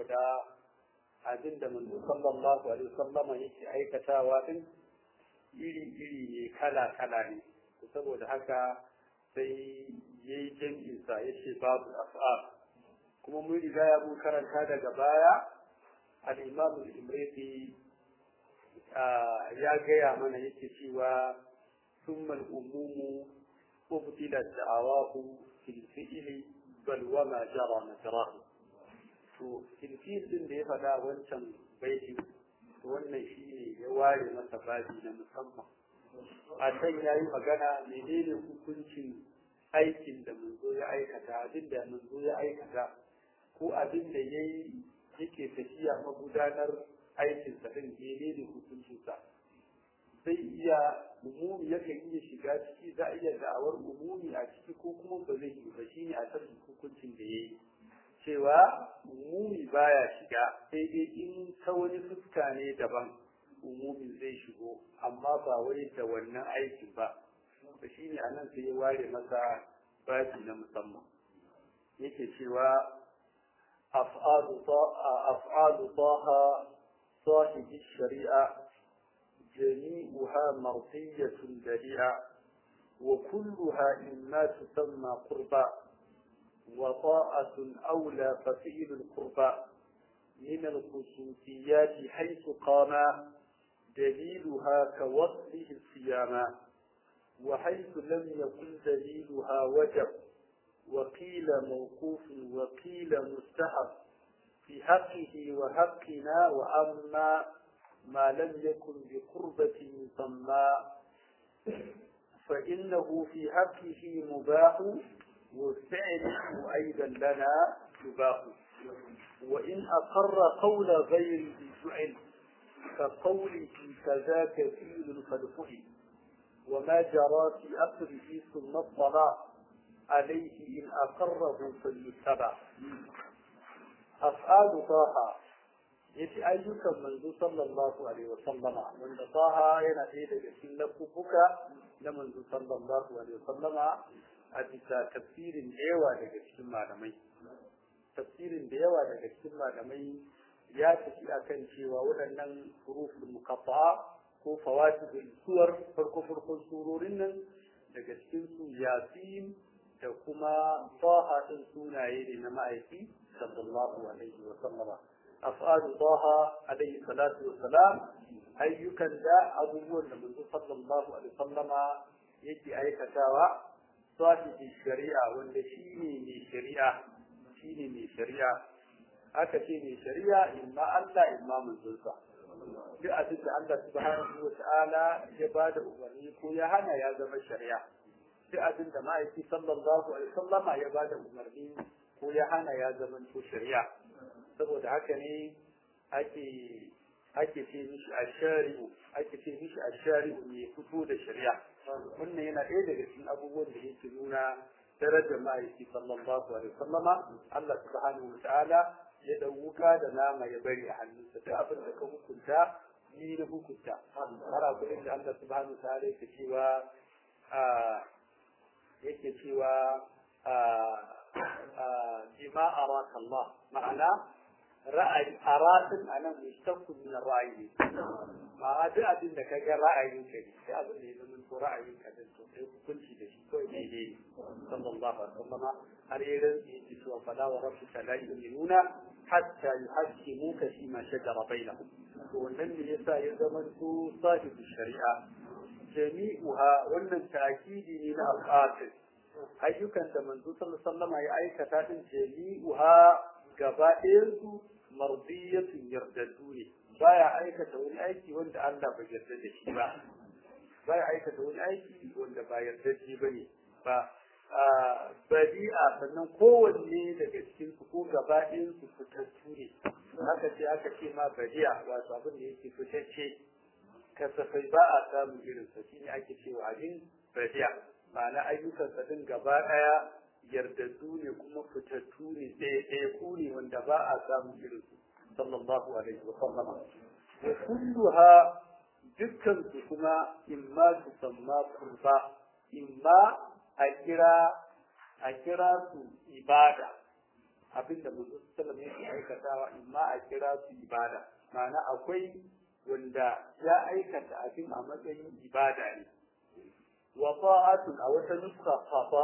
saboda abin da manzo sallallahu alaihi wasallam yake aikatawa din iri ne kala ne saboda haka sai yayi jami'in sa yace babu af'al kuma mun riga ya mun karanta daga baya al-imam al-imriti ya gaya mana yake cewa summa al-umumu ubtila da'awahu fil fi'li bal wa ma jara najrahu to fil din da ya faɗa wancan baiti wannan shine ya ware masa babi na musamman a can yayi magana menene hukuncin aikin da manzo ya aikata abin da manzo ya aikata ko abin da yayi yake tafiya magudanar aikin sa din menene hukuncin sa sai iya umumi yakan iya shiga ciki za a iya da'awar umumi a ciki ko kuma ba zai yi ba shine a cikin hukuncin da yayi cewa umumi baya shiga sai dai in ta wani fuska ne daban umumin zai shigo amma ba wai da wannan aikin ba to shine anan sai ya ware masa babi na musamman yake cewa af'alu taha sahibi shari'a جميعها مرضية بديعة وكلها إما تسمى قربا وطاعة أولى ففعل القربى من الخصوصيات حيث قام دليلها كوصله الصيام وحيث لم يكن دليلها وجب وقيل موقوف وقيل مستحب في حقه وحقنا وأما ما لم يكن بقربة يسمى فإنه في حقه مباح وفعله أيضا لنا يباح وإن أقر قول غيره فعل كقوله كذاك فيل قد فعل وما جرى في أقره ثم الطلاق عليه إن أقره فليتبع أفعال طه yace ayyukan manzo sallallahu alaihi wa sallama wanda taha yana ɗaya daga cikin lakubuka na manzo sallallahu alaihi wa sallama a bisa tafsirin da yawa daga cikin malamai ya tafi akan cewa waɗannan huruful muqatta'a ko fawaidul suwar farkon surorin nan daga cikin su yasin da kuma taha din sunaye ne na ma'aiki sallallahu alaihi wa sallama أفعال طه عليه الصلاة والسلام أيكن دا أبوه النبي صلى الله عليه وسلم يجي أي كتاوى صاحب الشريعة والشيني من شريعة أكشيني شريعة إما الله إما من ذلك بأدل الله سبحانه وتعالى يبادئ أمريك يهانا يا زم الشريعة بأدل ما يجي صلى الله عليه وسلم يبادئ أمريك يهانا يا زمن الشريعة saboda haka ne ake ce mishi ashari'u ne fito da shari'a wannan yana ɗaya daga cikin abubuwan da yake nuna darajar ma'aiki sallallahu alaihi wasallama Allah subhanahu wa ta'ala ya dauka da nama ya bari a hannunsa duk abin da ka hukunta ni na hukunta har abin da Allah subhanahu wa ta'ala yake cewa bima araka Allah ma'ana ra'ayi aratin anan mustaqqim min ra'ayi ma duk abin da kaga ra'ayin ka ne sai abin da ya zama ko ra'ayin ka din to sai hukunci da shi ko ne sallallahu alaihi wasallam har yayin da yake cewa fala wa rabbika la yu'minuna hatta yuhaqqimuka fi ma shajara bainahum to wannan ne yasa ya zama su sahibu shari'a jami'uha wannan ta'kidi ne na al-qatil ayyukan da manzo sallallahu alaihi wasallam ya aikata din jami'uha gaba ɗayan su mardiyatun yardaddu ne baya aikata wani aiki wanda Allah bai yarda da shi ba baya aikata wani aiki wanda ba yardajje bane ba badi'a sannan kowanne daga cikin su ko gaba ɗayan su fitattu ne aka ce ma badi'a wato abin da yake fitacce kasafai ba a samun irin sa shine ake cewa abin badi'a ma'ana ayyukan sa din gaba ɗaya yardaddu ne kuma fitattu ne ɗaya ku ne wanda ba a samun irin su sallallahu alaihi wa sallam wa kulluha dukkan su kuma imma su samma kurba imma a kira su ibada abinda manzo sallallahu alaihi wasallam yake aikatawa imma a kira su ibada ma'ana akwai wanda ya aikata abin a matsayin ibada ne wa ta'atun a wata nuska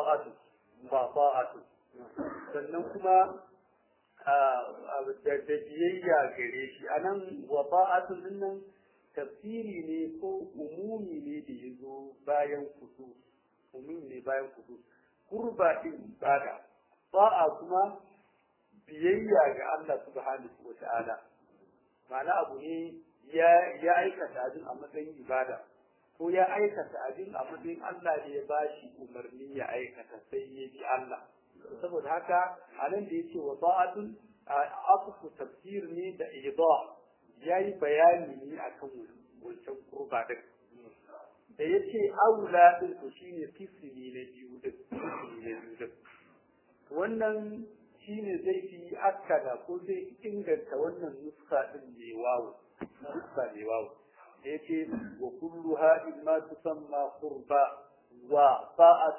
ta'atun sannan kuma da biyayya gare shi anan wa ta'atun dinnan tafsiri ne ko umumi ne da yazo bayan kudu umumi ne bayan kudu kurba din ibada ta'a kuma biyayya ga Allah subhanahu wa ta'ala ma'ana abu ne ya aikata abin a matsayin ibada ko ya aikata abin a matsayin Allah ne ya bashi umarni ya aikata sai ya bi Allah saboda haka anan da yake wa ta'atun afu tafsir ne da idah yayi bayani ne akan wancan kurba din da yace aula din to shine kismi na biyu din wannan shine zai fi akkada ko zai inganta wannan nuska din ne wawo nuska ne wawo yace wa kulluha imma tusamma qurba wa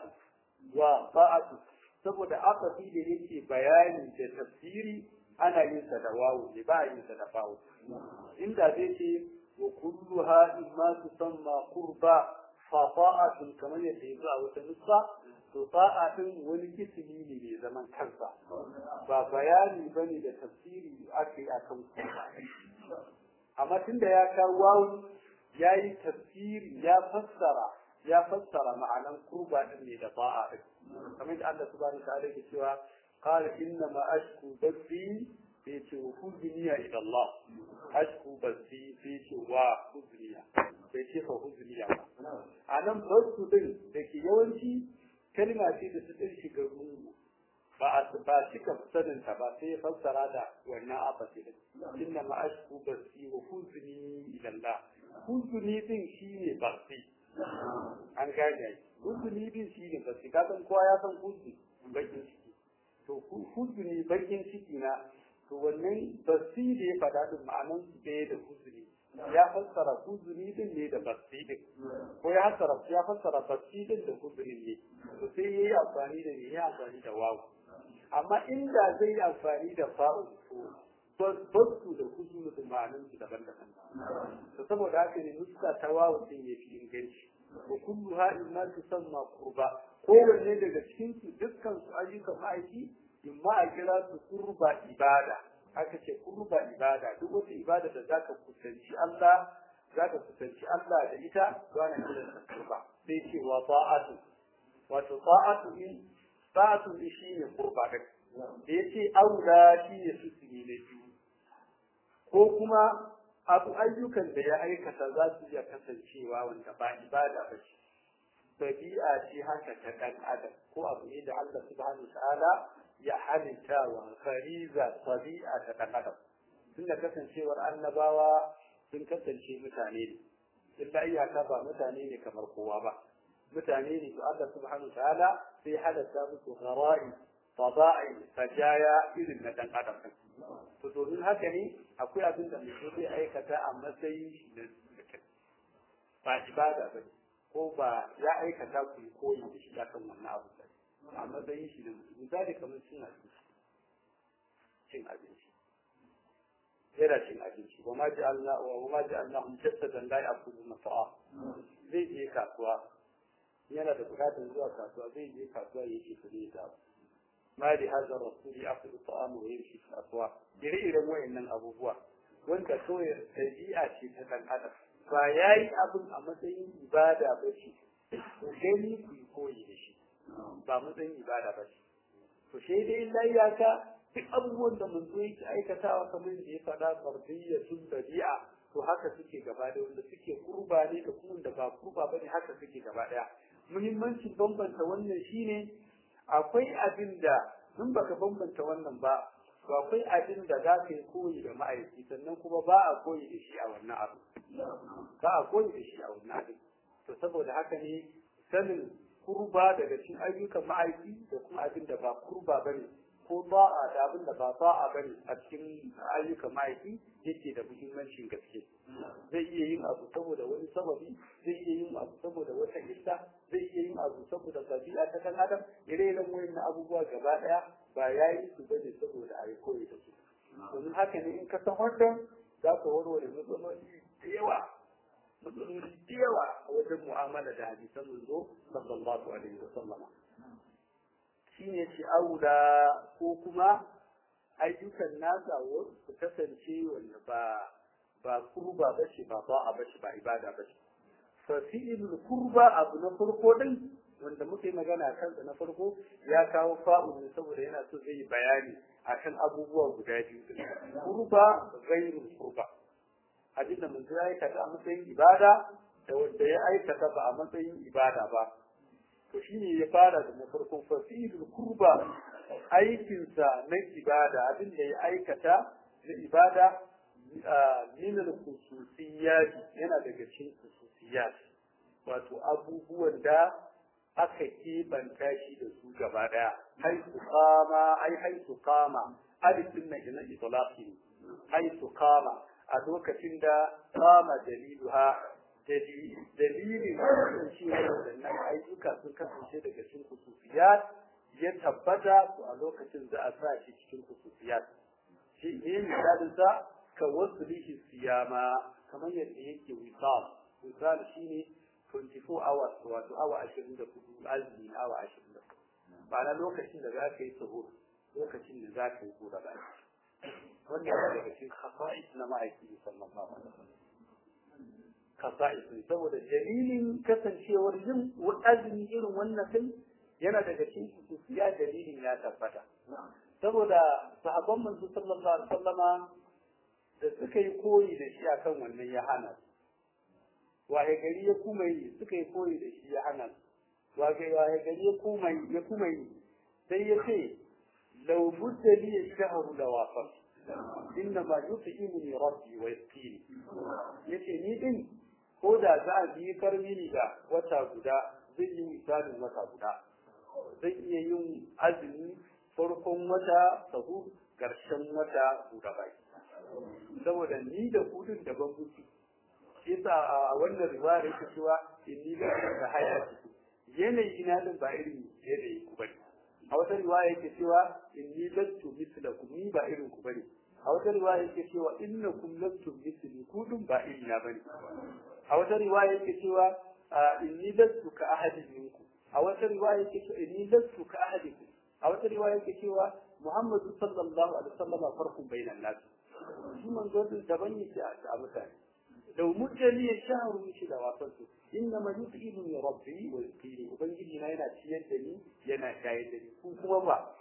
ta'atu saboda aka fi da yake bayani da tafsiri ana yin sa da wawo ne ba yin sa da fawo inda zai ce wa kulluha imma tusamma qurba fa ta'atun kamar yadda yake a wata nuska to ta'atun wani kisimi ne mai zaman kansa ba bayani bane da tafsiri ake akan kurba amma tunda ya kawo wawo yayi tafsiri ya fassara ma'anan kurba din ne da ba'a din kamar da Allah subhanahu wa ta'ala yake cewa qala inna ma ashku bathi fi huzniya ila Allah ashku bathi fi wa huzniya sai ce fa huzniya anan basu din da ke yawanci kalma ce da su din shiga rungu ba shi ka sanin ta ba sai fassara da wannan afasi din inna ma ashku bathi wa huzni ila Allah huzni din shine bathi an gane huzuni din shi ne ba ka san kowa ya san huzuni bakin ciki to huzuni bakin ciki na to wannan basi da ya faɗa din ma'anan su ɗaya da huzuni ya fassara huzuni din ne da basi din ko ya fassara basi din da huzuni ne to sai yayi amfani da ne ya amfani da wawu amma inda zai yi amfani da fa'u to basu da huzuni da ma'anan su daban-daban to saboda haka ne nuska ta wawu din yafi inganci wa kulluha imma tusamma qurba kowanne daga cikin su dukkan su ayyukan ma'aiki imma a kira su qurba ibada aka ce qurba ibada duk wata ibada da zaka kusanci Allah da ita to ana kiran ta qurba sai ce wa ta'atu wato ta'atu shi ne qurba da yace aula shi ne su ne biyu ko kuma abu ayyukan da ya aikata za su iya kasancewa wanda ba ibada ba ce tabi'a ce haka ta dan adam ko abu ne da Allah subhanahu ta'ala ya halitta wa fariza tabi'a ta dan adam tunda kasancewar annabawa sun kasance mutane ne illa iyaka ba mutane ne kamar kowa ba mutane ne to Allah subhanahu ta'ala sai halatta musu ghara'i taba'i fajaya irin na dan adam to domin haka ne akwai abin da mutum zai aikata a matsayin shi da ba ibada ba ko ba ya aikata ku koyi da shi akan wannan abu ba a matsayin shi da mutum misali kamar cin abinci yana cin abinci wa ma ja'alna hum jasadan la ya'kuluna ta'a zai je kasuwa yana da bukatar zuwa kasuwa zai je kasuwa yake kudi da ما لهذا الرسول يأكل الطعام ويمشي في الأسواق إلى وين أبوه وأنت سوي تبيعة تتن هذا فياي أبو أمتين إبادة بشي وجني في كوي بشي بامتين إبادة بشي فشيء إلا إياك في أول من ذيك أي كتاب كمان دي فدا مرضية بديعة وهكذا سكي جبادة ولا سكي قرباني تكون دبا قرباني هكذا سكي جبادة muhimmancin bambanta wannan shine akwai abin da in baka bambanta wannan ba to akwai abin da za ka yi koyi da ma'aiki sannan kuma ba a koyi da shi a wannan abu to saboda haka ne sanin kurba daga cikin ayyukan ma'aiki da kuma abin da ba kurba bane ko ba'a da abin da ba ba'a bane a cikin ayyukan ma'aiki yake da muhimmancin gaske. Zai iya yin abu saboda wani sababi, zai iya yin abu saboda wata illa, zai iya yin abu saboda ɗabi'a ta kan adam. Ire-iren wayannan abubuwa gaba ɗaya ba ya yi su bane saboda a yi koyi da su. Domin haka ne in ka san wannan za ka warware matsaloli da yawa a wajen mu'amala da hadisan manzo sallallahu alaihi wa sallama. Shine ce aula ko kuma ayyukan nasa su kasance wanda ba kurba bace ba ba'a bace ba ibada bace. Fa fi'il kurba abu na farko din wanda muke magana kansa na farko ya kawo fa'u ne saboda yana so zai yi bayani akan abubuwa guda biyu. Kurba ghairul kurba, abinda mun ya aikata a matsayin ibada da wanda ya aikata ba a matsayin ibada ba. To shine ya fara da na farko fa fi'il kurba, aikinsa na ibada abinda ya aikata na ibada min al-khususiyyat, yana daga cikin khususiyyat, wato abubuwan da aka kebanta shi da su gaba daya. Haitu kama alifin na ina itlaqi, haitu kama a lokacin da kama daliluha, dalilin kasancewa waɗannan ayyuka sun kasance daga cikin khususiyat ya tabbata to a lokacin za a sa shi cikin khususiyat. Shi ne misalin sa ka wasulihi siyama, kamar yadda yake wisal shine 24 hours, wato awa 24, azumi awa 24. Ma'ana lokacin da za ka yi sahur, lokacin da za ka yi kura ba. Wannan daga cikin khasa'is na ma'aiki sallallahu alaihi wasallam. Khasa'is ne saboda dalilin kasancewar yin azumi irin wannan din yana daga cikin khususiya, dalilin ya tabbata. Saboda sahabban manzo sallallahu alaihi wasallama da suka yi koyi da shi akan wannan ya hana su. Waye gari ya kuma yi suka yi koyi da shi ya hana su. Waye gari ya kuma yi sai ya ce law budda li shahru lawafat inna ma yut'imuni rabbi wa yasqini. Yace ni din ko da za a bi karmini da wata guda, zai yi misalin wata guda, zai iya yin azumi farkon wata sahu, ƙarshen wata guda bai, saboda ni da kudin da ban gudu. Shi yasa a wannan riwaya yake cewa inni la ta hayati, yanayi ina din ba irin yanayi ku bane. A wata riwaya yake cewa inni lastu mislakum, ni ba irin ku bane. A wata riwaya yake cewa innakum lastu misli, kudin ba irin na bane. A wata riwaya yake cewa inni lastu ka ahadin minkum. A wata riwaya yake cewa inni lastu ka ahadikum. A wata riwaya yake cewa Muhammadu sallallahu alaihi wasallam farqun bainan nas. Shi manzo daban yake a mutane. لو مد لي الشهر مش لو وصلت انما يطعمني ربي ويسقيني. ubangiji na yana ciyar da ni yana shayar da ni, ku kuma ba,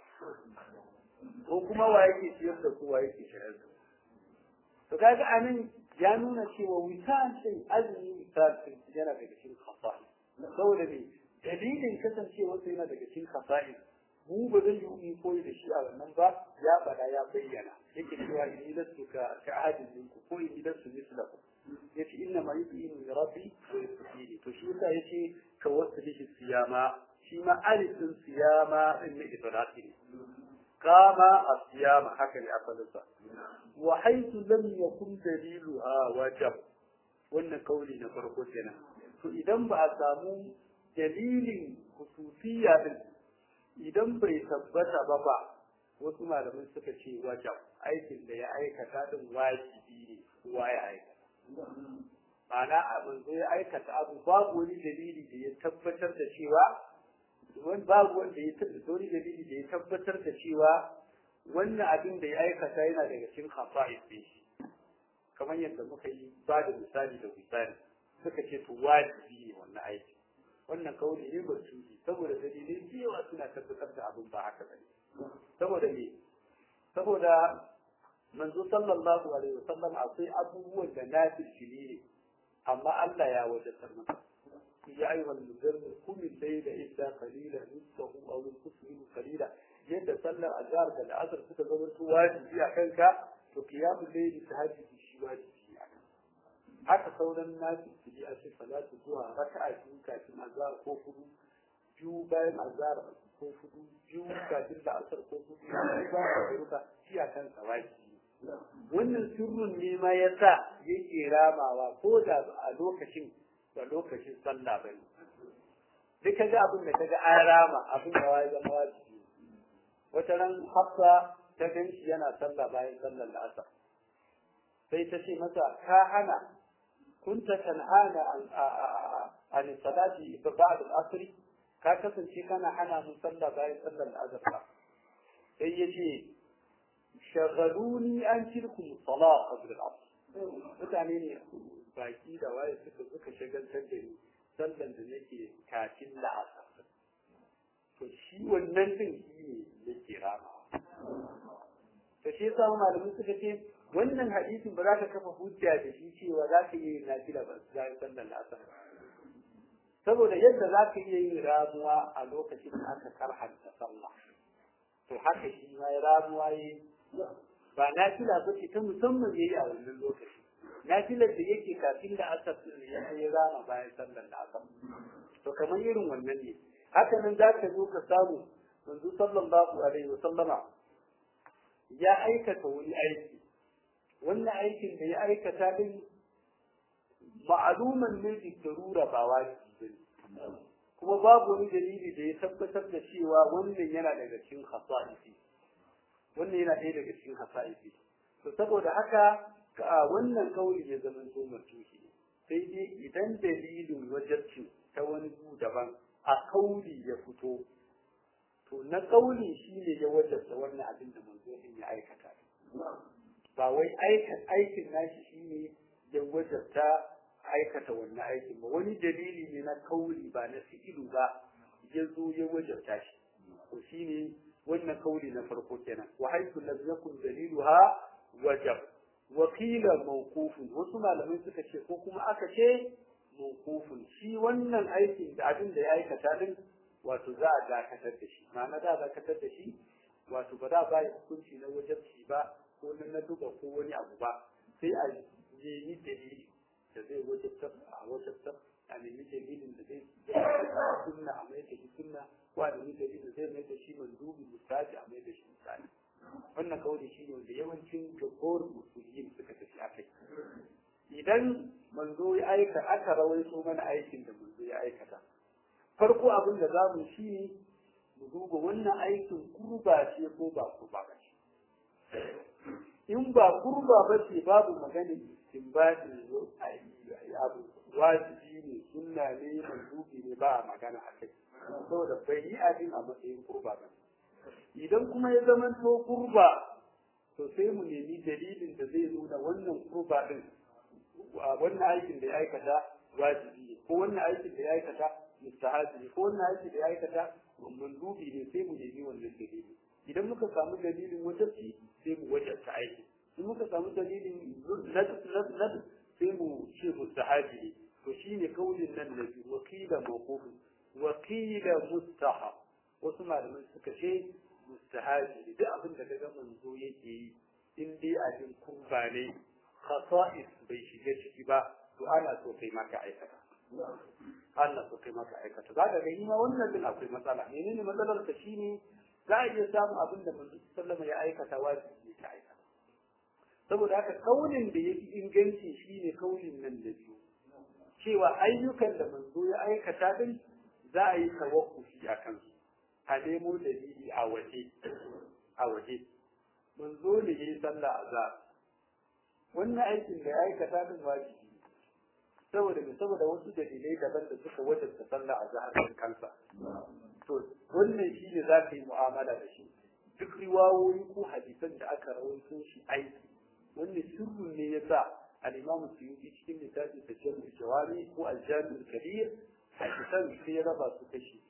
ko kuma wa yake ciyar da ku, wa yake shayar da ku? To kaga anan ya nuna cewa wisan sai azumi wisan yana daga cikin khasa'is. saboda ne dalilin kasancewa sai yana daga cikin khasa'is, mu ba zai yi koyi da shi a wannan ba. Ya faɗa ya bayyana yake cewa inni lastu ka ahadin minkum ko inni lastu mislakum. yace inna ma yu'minu rabbi wa yasqini. to shi yasa yace ka waslihi siyama, shi ma alifin siyama din ne idraki kama asiyama, haka ne asalinsa. wa haythu lam yakun daliluha wajib, wannan kauli na farko kenan. to idan ba a samu dalilin khususiyya din, idan bai tabbata ba wasu malamin suka ce wajib, aikin da ya aikata din wajibi ne, kowa ya aikata. Ma'ana abin zai aikata abu babu wani dalili da ya tabbatar da cewa dalili da ya tabbatar da cewa wannan abin da ya aikata yana daga cikin khasa'is din shi. Kamar yadda muka yi ba da misali da misali, suka ce to wajibi ne wannan aiki. Wannan kauli ne ba su, saboda dalilai cewa suna tabbatar da abin ba haka bane. Saboda manzo sallallahu alaihi wasallam akwai abubuwan da na firfili ne, amma Allah ya wadatar masa. ya ayyuhal muzammil qum al-layla illa qalilan nisfahu aw inqus minhu qalila. yadda sallar azhar da al'asr suka zama wajibi a kanka, to qiyamul layli tahajjudi shi wajibi a kanka. haka sauran nasu su ji a ce salatu zuwa raka'a biyu kafin azhar ko kudu biyu bayan azhar ko hudu biyu kafin da asar ko hudu bayan magruba shi a kan sawaki wannan sirrin ne ma yasa yake ramawa ko da a lokacin ba lokacin sallah bane duk kaga abin da kaga an rama abin da ya zama wajibi wata ran hafsa ta ganshi yana sallah bayan sallar asar sai ta ce masa ka hana kunta tanhana an salati ba'd al-asr ka kasance kana hana mu sallah bayan sallar asar sai yace shagaluni an tilkum salat qabla al-asr mutane ne baki da waye suka shagaltar da ni sallan da nake kafin la'asar to shi wannan din shi ne yake rama to shi yasa malamin suka ce wannan hadisin ba za ka kafa hujja da shi cewa za ka yi nafila ba bayan sallan la'asar saboda yadda za ka iya yin ramuwa a lokacin da aka karhanta sallah to haka shi ma ramuwa yi ba nafila ba ce ta musamman yayi a wannan lokaci nafilar da yake kafin da asar ne ya rama bayan sallar da asar to kamar irin wannan ne haka nan za ka zo ka samu manzo sallallahu alaihi wa sallama ya aikata wani aiki wannan aikin da ya aikata din ma'luman ne da darura ba wajibi kuma babu wani dalili da ya tabbatar da cewa wannan yana daga cikin khasa'isi wannan yana ɗaya daga cikin khasa'isi to saboda haka wannan kauli ya zama to martuhi sai dai idan dalilin wajibci ta wani bu daban a kauli ya fito to na kauli shine ya wajabta wannan abin da manzo din ya aikata ba wai aikin nashi shine ya wajabta aikata wannan aikin ba wani dalili ne na kauli ba na fi'ilu ba ya zo ya wajabta shi to shine wannan kauli na farko kenan wa haythu lam yakun daliluha wajab wakila mawqufun wasu malamai suka ce ko kuma aka ce mawqufun shi wannan aikin da abin da ya aikata din wato za a dakatar da shi ma'ana da dakatar da shi wato ba za ba hukunci na wajabci ba ko na duba ko wani abu ba sai a yi dalili da zai wajabtar a wajabtar a nemi dalilin da zai sunna a mai da shi sunna ko a nemi dalilin da zai mai da shi mandubi mustaji a mai da shi mustaji wannan kauli shi ne wanda yawancin jagor musulmin suka tafi akai idan manzo ya aika aka rawaito mana aikin da manzo ya aikata farko abin da za mu shi mu duba wannan aikin kurba ce ko ba kurba ba ce in ba kurba ba ce babu magana istinbadi abu wajibi ne sunna ne mandubi ne ba a magana akai saboda bai yi abin a matsayin kurba ba idan kuma ya zama to kurba to sai mu nemi dalilin da zai nuna wannan kurba din wannan aikin da ya aikata wajibi ko wannan aikin da ya aikata mustahabi ko wannan aikin da ya aikata mandubi ne sai mu nemi wannan dalili idan muka samu dalilin wajibi sai mu wajabta aiki in muka samu dalilin nad sai mu ce mustahabi ne to shine kaulin nan da wakila mawquf wakila mustahab wasu malaman suka ce mustahabi duk abin da kaga manzo yake yi in dai abin kurba ne khasa'is bai shiga ciki ba to ana so kai maka aikata Allah so kai maka aikata za ka ga ma wannan din akwai matsala menene matsalar ta shine za a iya samun abin da manzo sallama ya aikata wajibi ka aikata saboda haka kaulin da yake inganci shine kaulin nan da biyu cewa ayyukan da manzo ya aikata din za a yi tawakkufi a kansu a nemo dalili a waje manzo ne yayi sallah azhar wannan aikin da ya aikata din wajibi saboda wasu dalilai daban da suka wajabta sallah azhar din kansa to wannan shi ne za ka yi mu'amala da shi duk riwayoyi ko hadisan da aka rawaito shi aiki wannan sirrin ne yasa al-Imam Suyuti cikin littafin Tajallul Jawami ko Al-Jami' al-Kabir hadisan sai ya raba su kashi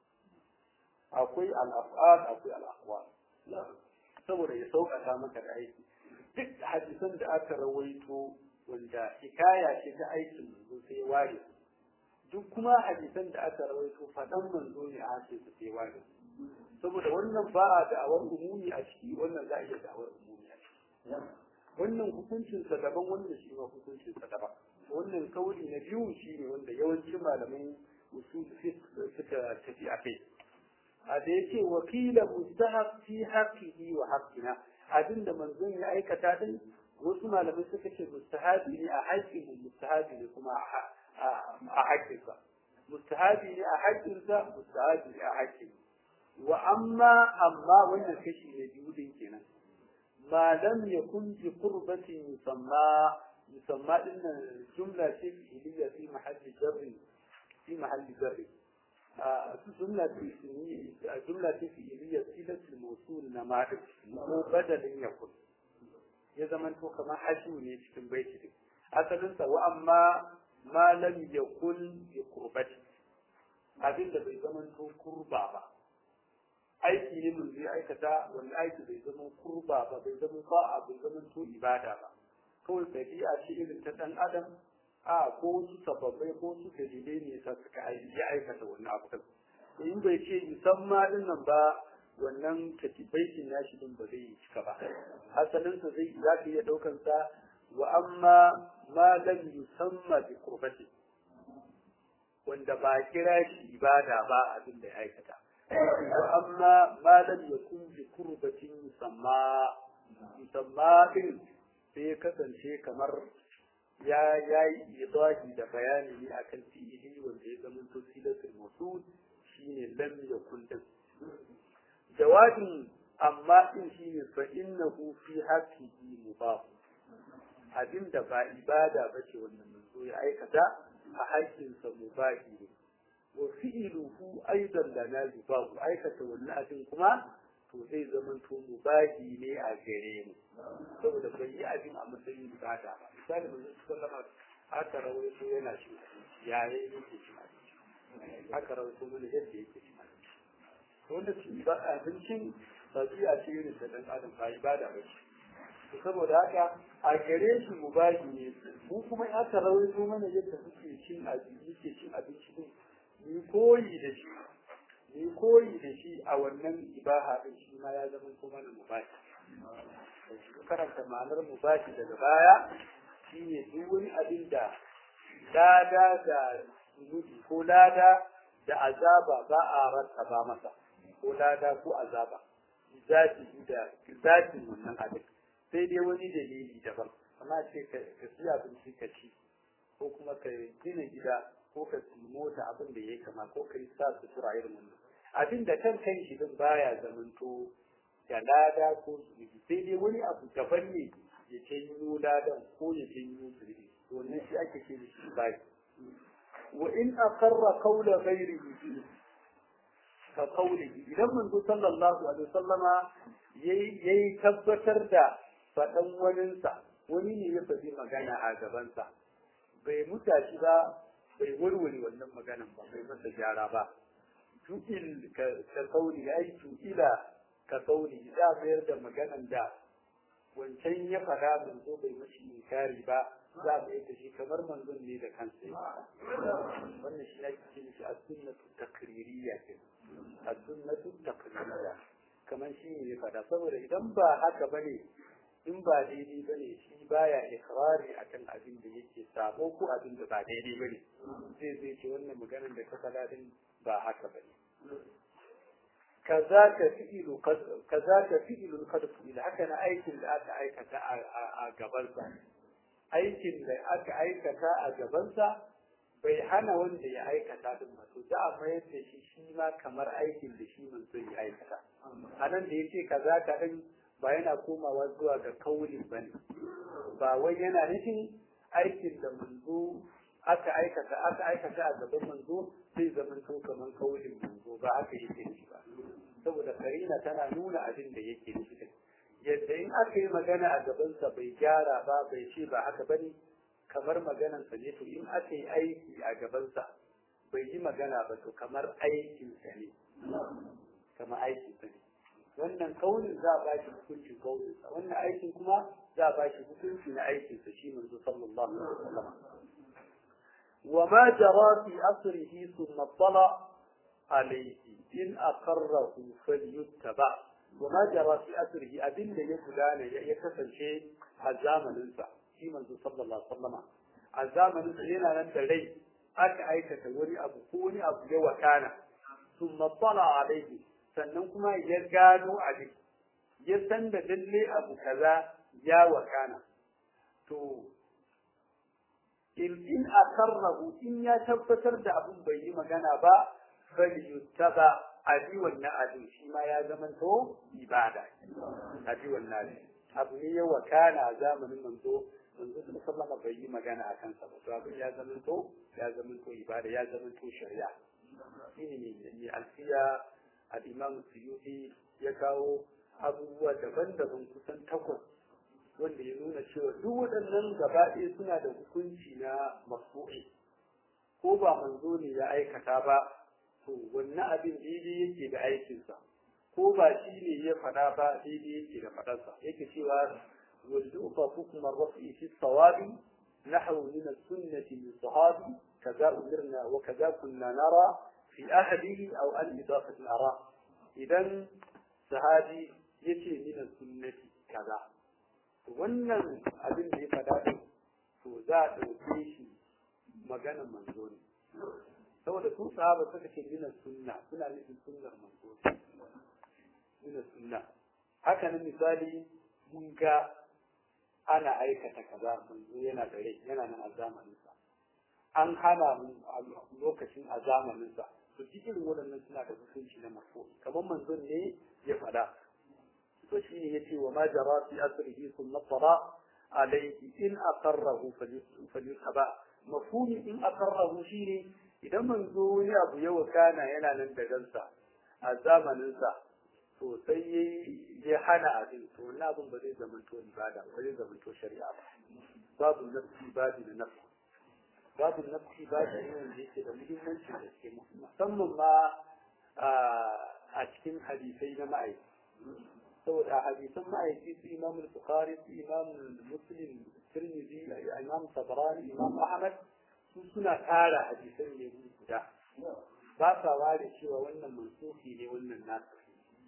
akwai al-af'al akwai al-aqwal saboda ya sauƙaƙa maka da aiki duk hadisan da aka rawaito wanda hikaya ce ta aikin manzo sai ware duk kuma hadisan da aka rawaito fadan manzo ne a ce su sai ware saboda wannan ba a da'awar umumi a ciki wannan za a iya da'awar umumi a ciki wannan hukuncin sa daban wannan shi ma hukuncin sa daban wannan kauli na biyu shi ne wanda yawancin malamai usul fiqh suka tafi a kai a da yake wakila mustahab fi haqqihi wa haqqina abinda manzon ya aikata din wasu malamai suka ce mustahabi ne a haƙƙin mustahabi ne kuma a haƙƙinsa mustahabi ne a haƙƙinsa mustahabi ne a haƙƙin wa amma wannan kashi ne biyu din kenan ma lam yakun bi qurbatin yusamma din jumla ce fi'liya fi mahalli jarri جملة فعلية صلة الموصول نماذج مو بدل يكون ya zamanto kamar hashu ne cikin baiti din asalinsa wa amma ma lam yakun bi qurbati abinda bai zamanto kurba ba aiki ne mun zai aikata wanda aiki bai zama kurba ba bai zama fa'a bai zamanto ibada ba kawai tafiya ce irin ta dan adam ko wasu sababbai ko wasu dalilai ne sa suka aikata wannan abu kan in bai ce musamman din nan ba wannan baitin nashi din ba zai cika ba asalin sa zai za ka iya daukan sa wa amma ma lam yusamma bi qurbati wanda ba kira shi ibada ba abin da ya aikata wa amma ma lam yakun bi qurbatin musamma din sai kasance kamar ya yi idahi da bayani ne akan fi'ili wanda ya zama to silatul mawsul shine lam yakun din jawabin amma din shine fa innahu fi haqqihi mubah abinda ba ibada bace wannan manzo ya aikata a haƙƙin sa mubahi ne wa fi'luhu aidan lana mubah aikata wannan abin kuma to zai zama to mubahi ne a gare mu saboda bai yi abin a matsayin ibada ba misali manzo sallama aka rawaito yana shi yayin yake shi aka rawaito mana yadda yake shi wanda su ba abincin tafiya ce irin da dan adam ba ibada ba ce saboda haka a gare shi mubahi ne mu kuma aka rawaito mana yadda muke cin abinci din ni koyi da shi a wannan ibaha din shi ma ya zama kuma na mubahi karanta ma'anar mubahi daga baya shine duk wani abin da lada da zunubi ko lada da azaba ba a rasa ba masa ko lada ko azaba zatin wannan abin sai dai wani dalili daban amma ce ka siya abinci ka ci ko kuma ka gina gida ko ka siya mota abin da ya kama ko ka yi sa sutura irin wannan abin da kan shi din baya zamanto da lada ko zunubi sai dai wani abu daban ne ya janyo ladan ko ya janyo zunubi to wannan shi ake ce da shi bai wa in aqarra qawla ghayrihi ka qawlihi idan manzo sallallahu alaihi wasallama yayi tabbatar da fadan waninsa wani ne ya faɗi magana a gabansa bai muta shi ba bai warware wannan maganan ba bai masa gyara ba tu'il ka qawli ai tu'ila ka qawli da bayar da maganan da wancan ya faɗa manzo bai mashi inkari ba za mu yi shi kamar manzon ne da kansa wannan shi ake cewa shi as-sunnatu takririya ce as-sunnatu takririya kamar shi ne ya faɗa saboda idan ba haka bane in ba daidai bane shi baya ikrari akan abin da yake sabo ko abin da ba daidai bane zai ce wannan maganar da ka faɗa din ba haka bane كذاك فعل قد فعل هكذا aikin da aka aikata a gabansa aikin da aka aikata a gabansa bai hana wanda ya aikata din ba to da a mayar da shi ma kamar aikin da shi manzo ya aikata anan da yace kazaka din ba yana komawa zuwa ga kauli bane ba wai yana nufin aikin da manzo aka aikata a gaban manzo sai zaman to kamar kaulin manzo ba aka yi shi ba saboda karina tana nuna abin da yake nufi yadda in aka yi magana a gabansa bai gyara ba bai ce ba haka bane kamar maganarsa ne to in aka yi aiki a gabansa bai yi magana ba to kamar aikinsa ne kamar aikinsa ne wannan kaunin za a ba shi hukuncin kauninsa wannan aikin kuma za a ba shi hukunci na aikinsa shi manzo sallallahu alaihi wasallam وما جرى في أثره ثم اطلع عليه إن أقره فليتبع وما جرى في أثره أبن يفلان يكسل شيء الزامن انسى في منذ صلى الله عليه وسلم الزامن انسى لنا ننتلي أك أيكة ولي أبو كوني أبو جو كان ثم اطلع عليه sannan kuma ya gano abin ya san da lalle abu kaza ya wakana to in akarrahu in ya tabbatar da abin bai yi magana ba bal yuttaba abi wannan abin shi ma ya zama to ibada abi wannan abu ne ya wakana zamanin manzo sallama bai yi magana akan sa ba to abin ya zama to ibada ya zama to shari'a shine ne alfiya al-imam Suyuti ya kawo abubuwa daban-daban kusan 8 wanda ya nuna cewa duk waɗannan gaba ɗaya suna da hukunci na marfu'i ko ba manzo ne ya aikata ba to wannan abin daidai yake da aikinsa ko ba shi ne ya faɗa ba daidai yake da faɗarsa yake cewa والذوق حكم الرفع في الصواب نحو من السنة من صحابي كذا أمرنا وكذا كنا نرى في أهله أو الإضافة الآراء إذن صحابي يتي من السنة كذا wannan abin da ya faɗa to za a ɗauke shi maganar manzo ne saboda su sahaba suka ce min sunna suna nufin sunnar manzo min sunna haka nan misali mun ga ana aikata kaza manzo yana da rai yana nan a zamaninsa an hana mu a lokacin a zamaninsa to cikin waɗannan suna da hukunci na marfu kamar manzon ne ya faɗa to shi ne yace wa ma jara fi asrihi thumma tara alayhi in aqarrahu falyuhaba mafhumi in aqarrahu shine idan manzo wani abu ya wakana yana nan da gansa a zamaninsa to sai ya hana abin to wannan abin ba zai zama to ibada ba zai zama to shari'a ba babu nafsi babu na nafsi babu nafsi babu ne wanda yake da muhimmanci da ke musamman ma a cikin hadisai na ma'aiki saboda hadisan ma'aiki su imam al-bukhari su imam muslim tirmidhi imam tabarani imam ahmad su suna tara hadisan ne guda ba sa ware cewa wannan mansufi ne wannan nasu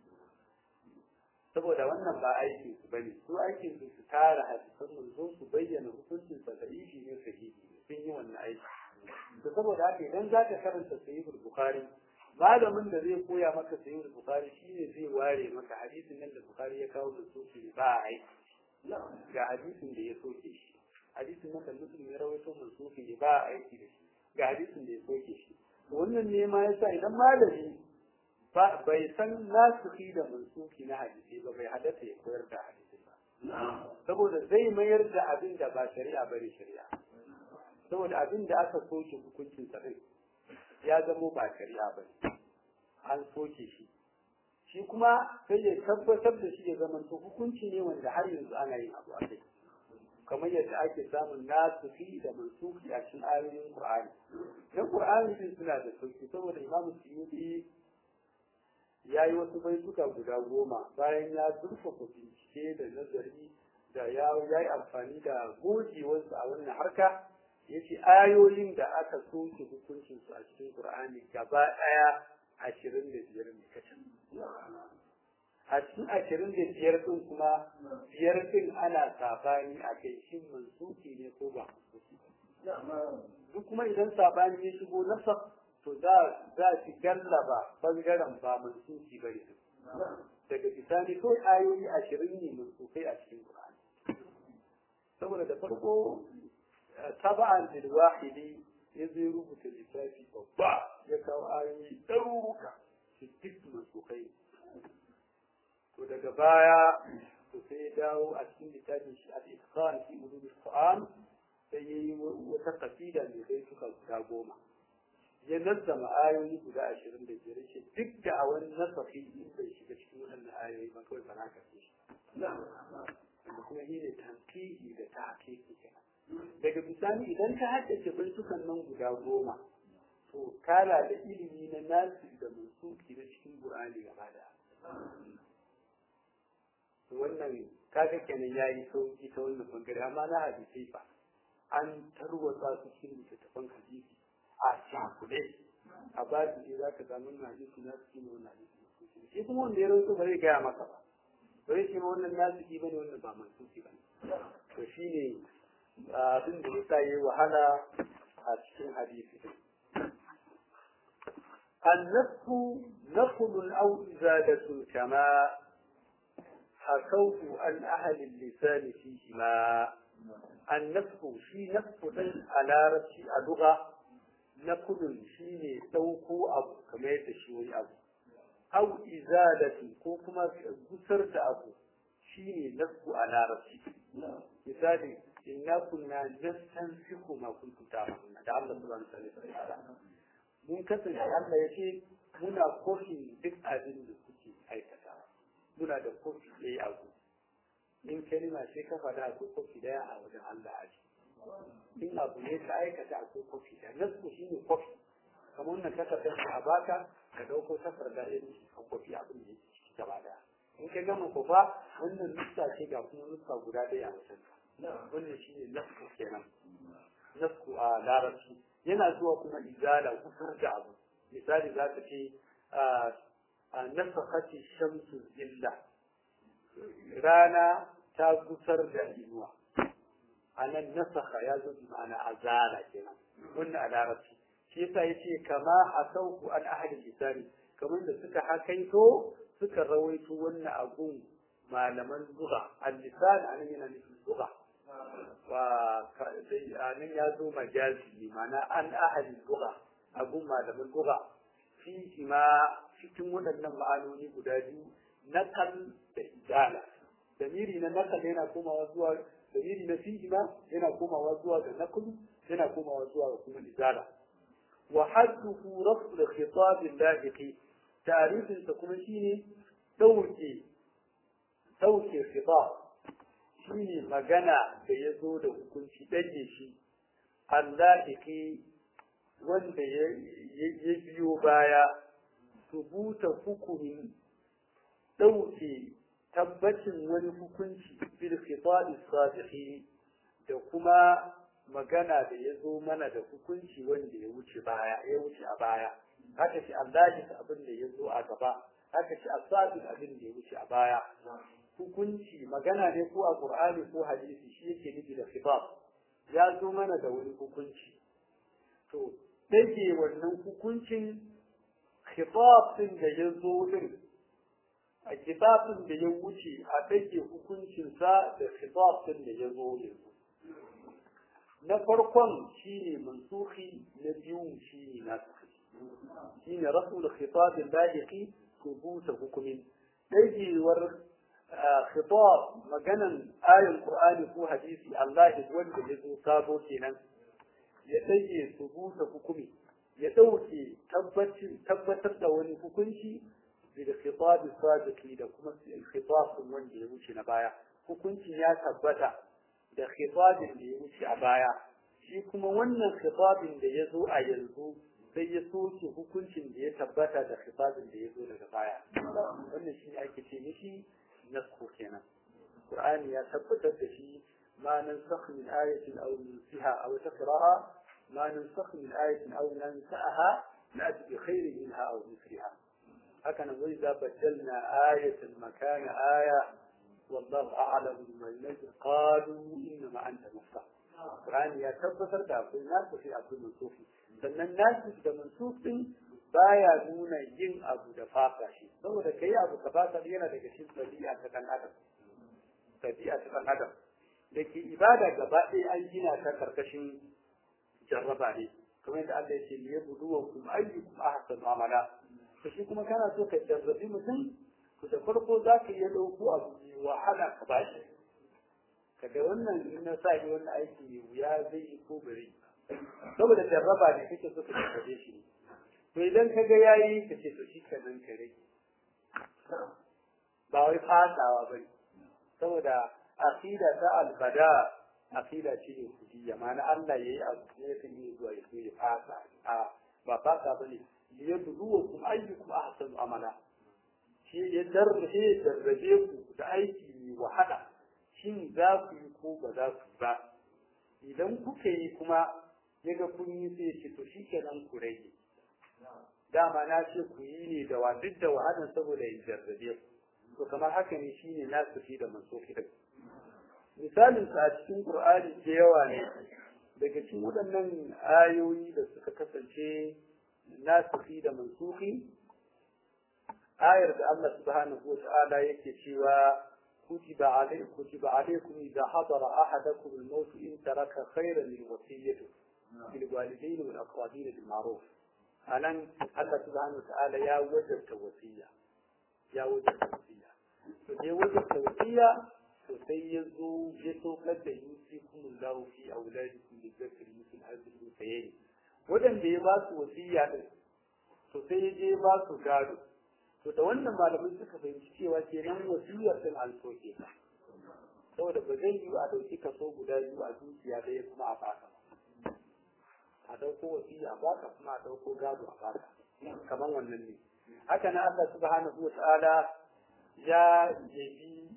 saboda wannan ba aikin su bane su aikin su tara hadisan manzo su bayyana hukuncin sa da ishi ne sahihi sun yi wannan aiki to saboda haka idan za ka karanta sahihul bukhari malamin da zai koya maka sahihul bukhari shine zai ware maka hadisin nan da bukhari ya kawo da soke ba aiki ga hadisin da ya soke shi hadisin nan da muslim ya rawaito mansufi ne ba aiki da shi ga hadisin da ya soke shi wannan ne ma yasa idan malami bai san nasuki da mansuki na hadisi ba bai halatta ya koyar da hadisi ba saboda zai mayar da abin da ba shari'a bane shari'a saboda abin da aka soke hukuncin sa din ya zamo ba shari'a bane an soke shi shi kuma sai ya tabbatar da shi ya zama to hukunci ne wanda har yanzu ana yin abu a kai kamar yadda ake samun nasuki da mansuki a cikin ayoyin Qur'ani dan Qur'ani din suna da sauki saboda Imam Suyuti ya yi wasu baituka guda 10 bayan ya zurfafa bincike da nazari da ya yi amfani da gogewarsa a wannan harka ya ce ayoyin da aka soke hukuncinsu a cikin Qur'ani gaba ɗaya 25 ne kacan. A cikin 25 ɗin kuma 5 ɗin ana sabani a kai shin mansuki ne ko ba mansuki. Duk kuma idan sabani ya shigo nasa to za shi gallaba bangaren ba mansuki bane daga bisani ko ayoyi 20 ne mansukai a cikin Qur'ani saboda da farko taba'an lil wahidi yazo rubuta littafi babba ya kawo ayoyi ɗaruruka duk mansukai to daga baya to sai ya dawo a cikin littafin shi al-itqan fi ulum al-Qur'an sai yayi wata qasida mai kai suka guda 10 ya nazzama ayoyi guda 25 shi duk da a wani nasafi in bai shiga cikin wannan ayoyi ba kawai fara ka ce wanda kuma shi ne tankihi da tahqiqi kenan daga bisani idan ka haddace baitukan nan guda 10 to kana da ilimi na nasi da mansuki na cikin Qur'ani gaba da wannan kaga kenan yayi sauki ta wannan bangare amma na hadisi fa an tarwatsa su cikin littattafan hadisi a shakule a babu ne za ka samu hadisi na cikin wannan hadisi shi kuma wanda ya rantsu ba zai gaya maka ba bai ce ma wannan nasiki bane wannan ba mansuki bane to shine abin da yasa yayi wahala a cikin hadisi النسخ نقل أو إزالة كما حكوت عن أهل اللسان فيهما. النسخ شي نسخ على رشي اللغة نقل شي توكو أبو كما يتشوي أبو أو إزالة كوكما قصرت أبو شي نسخ على رشي. مثال إنا كنا نستنسخ ما كنتم تعملون تعالى الله سبحانه وتعالى mun kasance Allah ya ce muna kofin duk abin da kuke aikata muna da kofi ɗaya a ku in kalima sai ka faɗa akwai kofi ɗaya a wajen Allah a ji in abu ne ka aikata akwai kofi ɗaya nasu shi ne kofi kamar wannan takardar a baka ka ɗauko takarda irin ka kofi abin da yake ciki gaba ɗaya in ka gama kofa wannan nuska ce ga kuma nuska guda ɗaya a wajen ka wannan shi ne nasu kenan nasu a larabci yana zuwa kuma izala kusur da abu misali za ka ce a nasakati shamsu illa rana ta gusar da inuwa a nan nasaka ya zo ma'ana azala kenan wannan a larabci shi yasa yace kama hasauku an ahadin lisani kamar da suka hakaito suka rawaito wannan abun malaman lugha al-lisan anan yana nufin lugha وأن يازو مجازي معنى أن أهل اللغة أقول ما لم اللغة فيهما في كمون المعانوني قدادي نقل بإجالة دميرنا نقل هنا كما وزوى دميرنا فيهما هنا كما وزوى نقل هنا كما وزوى كما الإجالة وحده رفض الخطاب اللاحق تعريف تكون شيء توكي خطاب shine magana da ya zo da hukunci ɗage shi alla'iki wanda ya biyo baya tubuta hukumin ɗauke tabbacin wani hukunci bil khitabi sadiqi da kuma magana da ya zo mana da hukunci wanda ya wuce a baya haka shi alla'iki abin da ya zo a gaba haka shi asadiq abin da ya wuce a baya hukunci magana ne ko a Qur'ani ko hadisi shi yake nufi da khitab ya zo mana da wani hukunci to dage wannan hukuncin khitab din da ya zo din a kitabin da ya wuce a dage hukuncin sa da khitab din da ya zo yanzu na farkon shine mansukhi na biyu shine nasikhi shine rasul khitab al-bahiqi thubut hukumin dagewar khitab maganan ayin Qur'ani ko hadisi Allah wanda ya zo sabo kenan ya dage subuta hukumi ya dauke tabbatar da wani hukunci da khitab sadiqi da kuma khitab wanda ya wuce na baya hukuncin ya tabbata da khitabin da ya wuce a baya shi kuma wannan khitabin da ya zo a yanzu sai ya soke hukuncin da ya tabbata da khitabin da ya zo daga baya wannan shi ake ce mishi نسخ كنا القرآن يثبت به ما ننسخ من آية أو ننسها أو تقرأها ما ننسخ من آية أو ننسأها نأتي بخير منها أو مثلها هكذا وإذا بدلنا آية مكان آية والله أعلم بما ينزل قالوا إنما أنت مفتح القرآن يثبت به الناس في أبو المنسوخ لأن الناس في المنسوخ baya nuna yin abu da fasa shi saboda kai abu ka fasa yana daga cikin tabi'a ta kan adam da ke ibada gaba ɗaya an gina ta karkashin jarraba ne kamar yadda Allah ya ce ne buduwakum ayyukum ahsanu amala to shi kuma kana so ka jarrabi mutum to da farko za ka iya ɗauko abu mai wahala ka bashi kaga wannan in na sa yi wannan aiki wuya zai yi ko bari saboda jarraba ne kake so ka jarrabe shi to idan ka ga yayi ka ce to shi kenan ka rage ba wai fasawa bane saboda aqida ta albada aqida ce ne kudiyya ma'ana Allah yayi abu ne kan yi zuwa ya so ya fasa a ba fasa bane ya duduwa ayyukum ahsanu amala shi ya darrabe ku da aiki wahala shin za ku yi ko ba za ku ba idan kuka yi kuma yaga kun yi sai ce to shi kenan ku rage dama na ce ku yi ne da duk da wahalar saboda yin jarrabe to kamar haka ne shine nasu fi da mansufi da misalin sa a cikin Qur'ani da yawa ne daga cikin waɗannan ayoyi da suka kasance nasikhi da mansukhi ayar da Allah subhanahu wa ta'ala yake cewa كتب عليكم إذا حضر أحدكم الموت إن ترك خيرا للوصية للوالدين والأقربين بالمعروف. أنا الله سبحانه وتعالى يا وجبت وصية يا وجبت وصية فدي وجبت وصية تسيزوا يسوق لدى يوصيكم الله في أولادكم للذكر مثل هذه الأنثيين ودن دي باس وصية تسيجي باس gado. To da wannan malamai suka fahimci cewa kenan wasiyar din alsoke saboda ba zai yi a dauki kaso guda biyu a dukiya ɗaya kuma a baka a dauko wasiya a baka kuma a dauko gado a baka kamar wannan ne haka na Allah subhanahu wa ta'ala ya yabi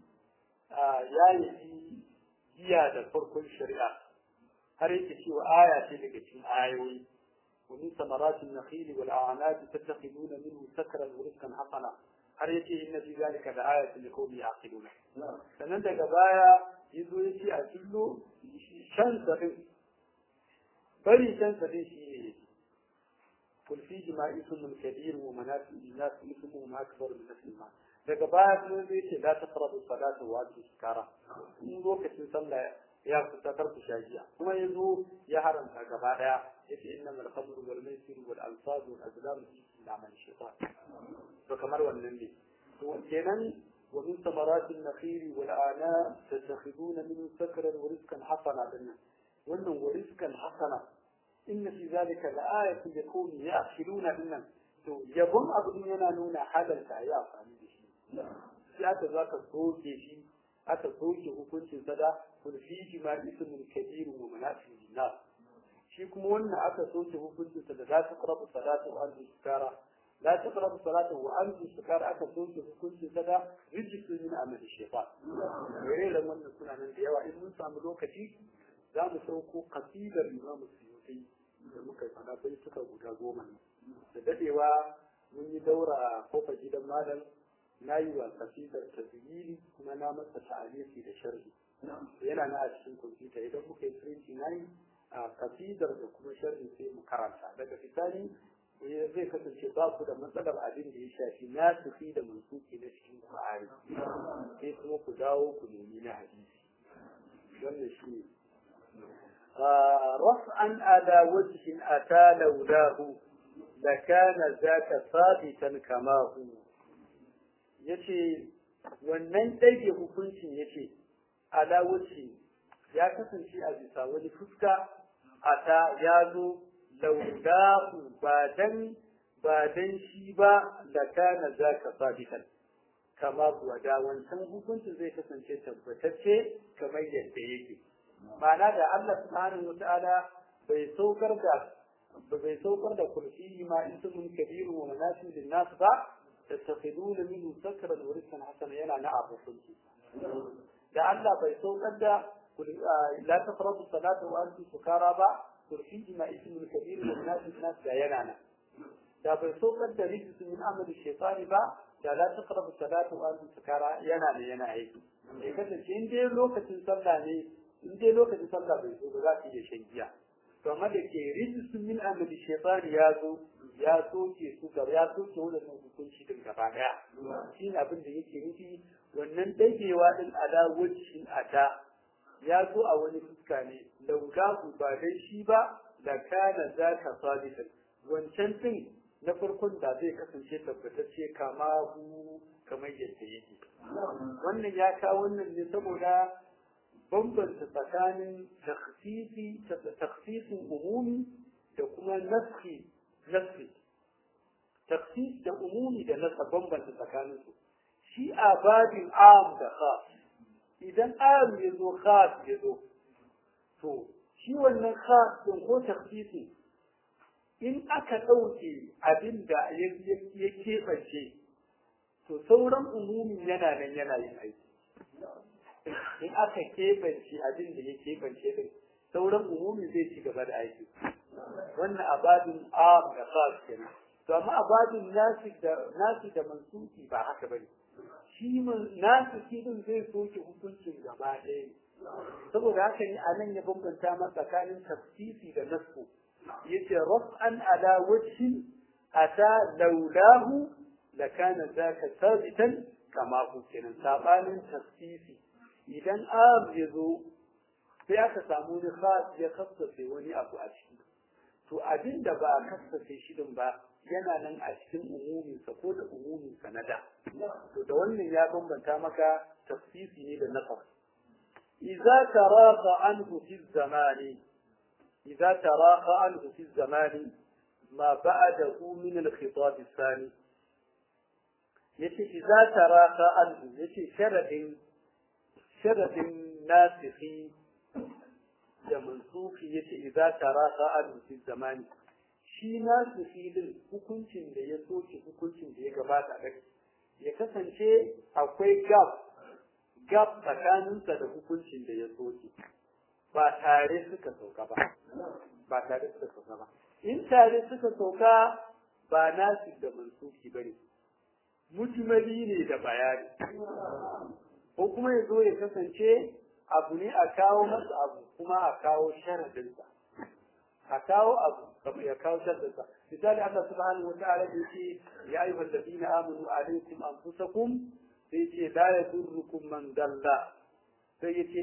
giya da farkon shari'a har yake cewa aya ce daga cikin ayoyi ومن ثمرات النخيل والأعناب تتخذون منه سكرا ورزقا حسنا har yace inna fi zalika la ayatin liqawmin yaqilun sannan daga baya yazo yace a kullu shan sadin bari shan sadin shi ne kul fi jima'isum kabir wa manafi nas ismu ma akbar min al-iman daga baya kuma yace la taqrabu salata wa antum sukara in lokacin sallah ya kusa karku shajiya kuma yazo ya haramta gaba daya yace innamal khamru wal maisir wal ansab wal azlam illa man shaytan to kamar wannan ne to kenan wa min samaratin nakhil wal ana tattakhiduna min sakran wa rizqan hasana dinnan wannan wa rizqan hasana inna fi zalika la ayatin yakunu ya'khiluna dinnan to yabon abu yana nuna halalta ya amfani da shi sai aka zaka soke shi aka soke hukuncin sada kun fi ma ismun kabir wa manafi linnas shi kuma wannan aka soke hukuncin sa da la taqrabu salatu wa antum sukara la taqrabu salatu wa antum sukara aka soke hukuncin sa da rijistun min amali shaytan yare da wannan suna nan da yawa in mun samu lokaci za mu sauko qasidar Imam Suyuti da muka fada bai suka guda 10 da dadewa mun yi daura kofar gidan malam nayi wa qasidar tazyili kuma na masa ta'alifi da sharhi yana na a cikin kwamfuta idan muka yi printing nayi a kasidar da kuma sharhi sai mu karanta daga bisani zai kasance ba ku da matsalar abin da ya shafi nasihi da mansuki na cikin Qur'ani sai kuma ku dawo ku nemi na hadisi wannan shi raf'an ala wajhin ata lawlahu lakana zaka sabitan kama hu yace wannan dage hukuncin yace ala wajhi ya kasance a bisa wani fuska ata ya zo laudahu ba dan shi ba da kana zaka sabitan kama kuwa da wancan hukuncin zai kasance tabbatacce kamar yadda yake ma'ana da Allah subhanahu wataala bai saukar da kursi ma ismun kabiru wa manafi lin nas ba tattakhiduna minhu sakran wa rizqan hasana yana na abu hukunci da Allah bai saukar da لا تقربوا الصلاة وأنتم سكارى ترفيه ما اسم الكبير والناس الناس لا ينانا دا بيسوق الدليل من عمل الشيطان دا لا تقربوا الصلاة وأنتم سكارى ينانا إذا إن دي لوكة صلى إن دي لوكة صلى بيسوق ذاتي يشيئا فما دكي رجس من عمل الشيطان ya soke su ga ya soke wannan hukunci din gaba daya shine abin da yake nufi wannan dagewa din ala wajhin ata ya zo a wani fuska ne lauda ku ba dai shi ba da kana zaka sabitan wancan din na farkon da zai kasance tabbatacce kamar yadda yake wannan ya kawo wannan ne saboda bambanta tsakanin takhsisin umumi da kuma nasfi takhsis da umumi da nasa bambanta tsakanin su shi a babin am da khas idan am ya zo khas ya zo to shi wannan khas din ko takhsisi in aka dauke abin da ya keɓance to sauran umumin yana nan yana yin aiki in aka keɓance abin da ya keɓance din sauran umumin zai ci gaba da aiki wannan abadin am da khas kenan to amma abadin nasik da mansuki ba haka bane shi nasiki din zai soke hukuncin gaba ɗaya saboda haka ne anan ya bambanta ma tsakanin tafsiri da nasku yace raf'an ala wajhin ata laulahu lakana zaka sabitan kama ku kenan sabanin tafsisi idan am yazo sai aka samu ni khas ya khassace wani abu a ciki to abinda ba a khassace shi din ba yana nan a cikin umumin sa ko da umumin sa na da to da wannan ya bambanta maka tafsisi ne da nasar idza taraqa anhu fi zamani idza taraqa anhu fi zamani ma ba'dahu min al-khitab ath-thani yace idza taraqa anhu yace sharadin nasikhi da mansuki yace idza taraqa anhu fi zamani shi nasikhi din hukuncin da ya soke hukuncin da ya gabata a ya kasance akwai gap tsakaninsa da hukuncin da ya soke ba tare suka sauka ba in tare suka sauka ba nasik da mansuki bane mujmali ne da bayani ko kuma yazo ya kasance abu ne a kawo masa abu kuma a kawo sharadinsa a kawo abu kamar ya kawo sharadinsa misali Allah subhanahu wa ta'ala yace ya ayyuhal ladina amanu alaykum anfusakum sai yace la yadurrukum man dalla sai yace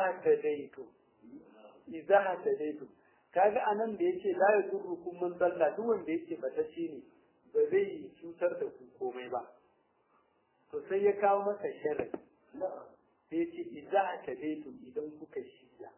idza hadaytum kaga anan da yace la yadurrukum man dalla duk wanda yake batacce ne ba zai cutar da ku komai ba to sai ya kawo masa sharadi sai yace idza hadaytum idan kuka shirya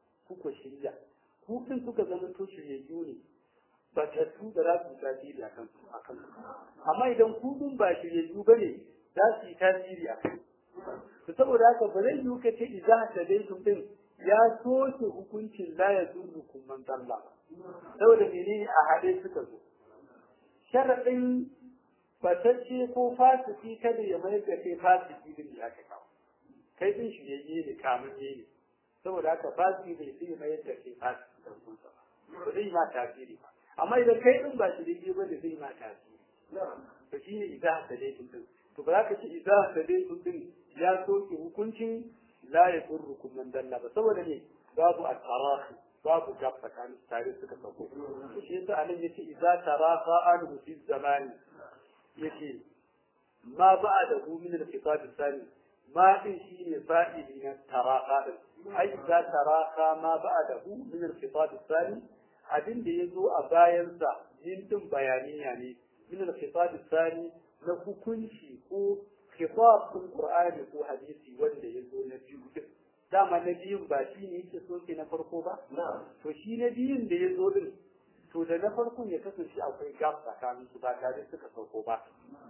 ku din kuka zama to shiryayyu ne ba ta su da za su tasiri akan amma idan ku din ba shiryayyu bane za su yi tasiri akan to saboda haka ba zai yi kace idza hadaytum din ya soke hukuncin la yadurrukum man dalla saboda menene a hade suka zo sharadin batacce ko fasiki kada ya mai da kai fasiki din ya ka kawo kai din shi yayi ne kamun ne saboda haka fasiki bai sai mai da kai fasiki dan kunsa ba zai ma tasiri ba amma idan kai din ba shi yayi ba da zai ma tasiri to shine idan ka dai din to ba za ka ci idan ka dai din ya soke hukuncin la yadurrukum man dalla ba saboda ne babu at-tarahi babu gaba kan tare suka sako shi yasa anan yace idza tarafa anhu fi zamani yace ma ba'dahu min al-khitab ath-thani ma din shine fa'ili na tarafa din ai idza tarafa ma ba'dahu min al-khitab ath-thani abin da yazo a bayan sa yin din bayaniya ne min al-khitab ath-thani na hukunci ko khitab din Qur'ani ko hadisi wanda yazo na biyu dama na biyun ba shi ne yake soke na farko ba to shi na biyun da yazo din to da na farkon ya kasance akwai gap tsakanin su ba tare suka sauko ba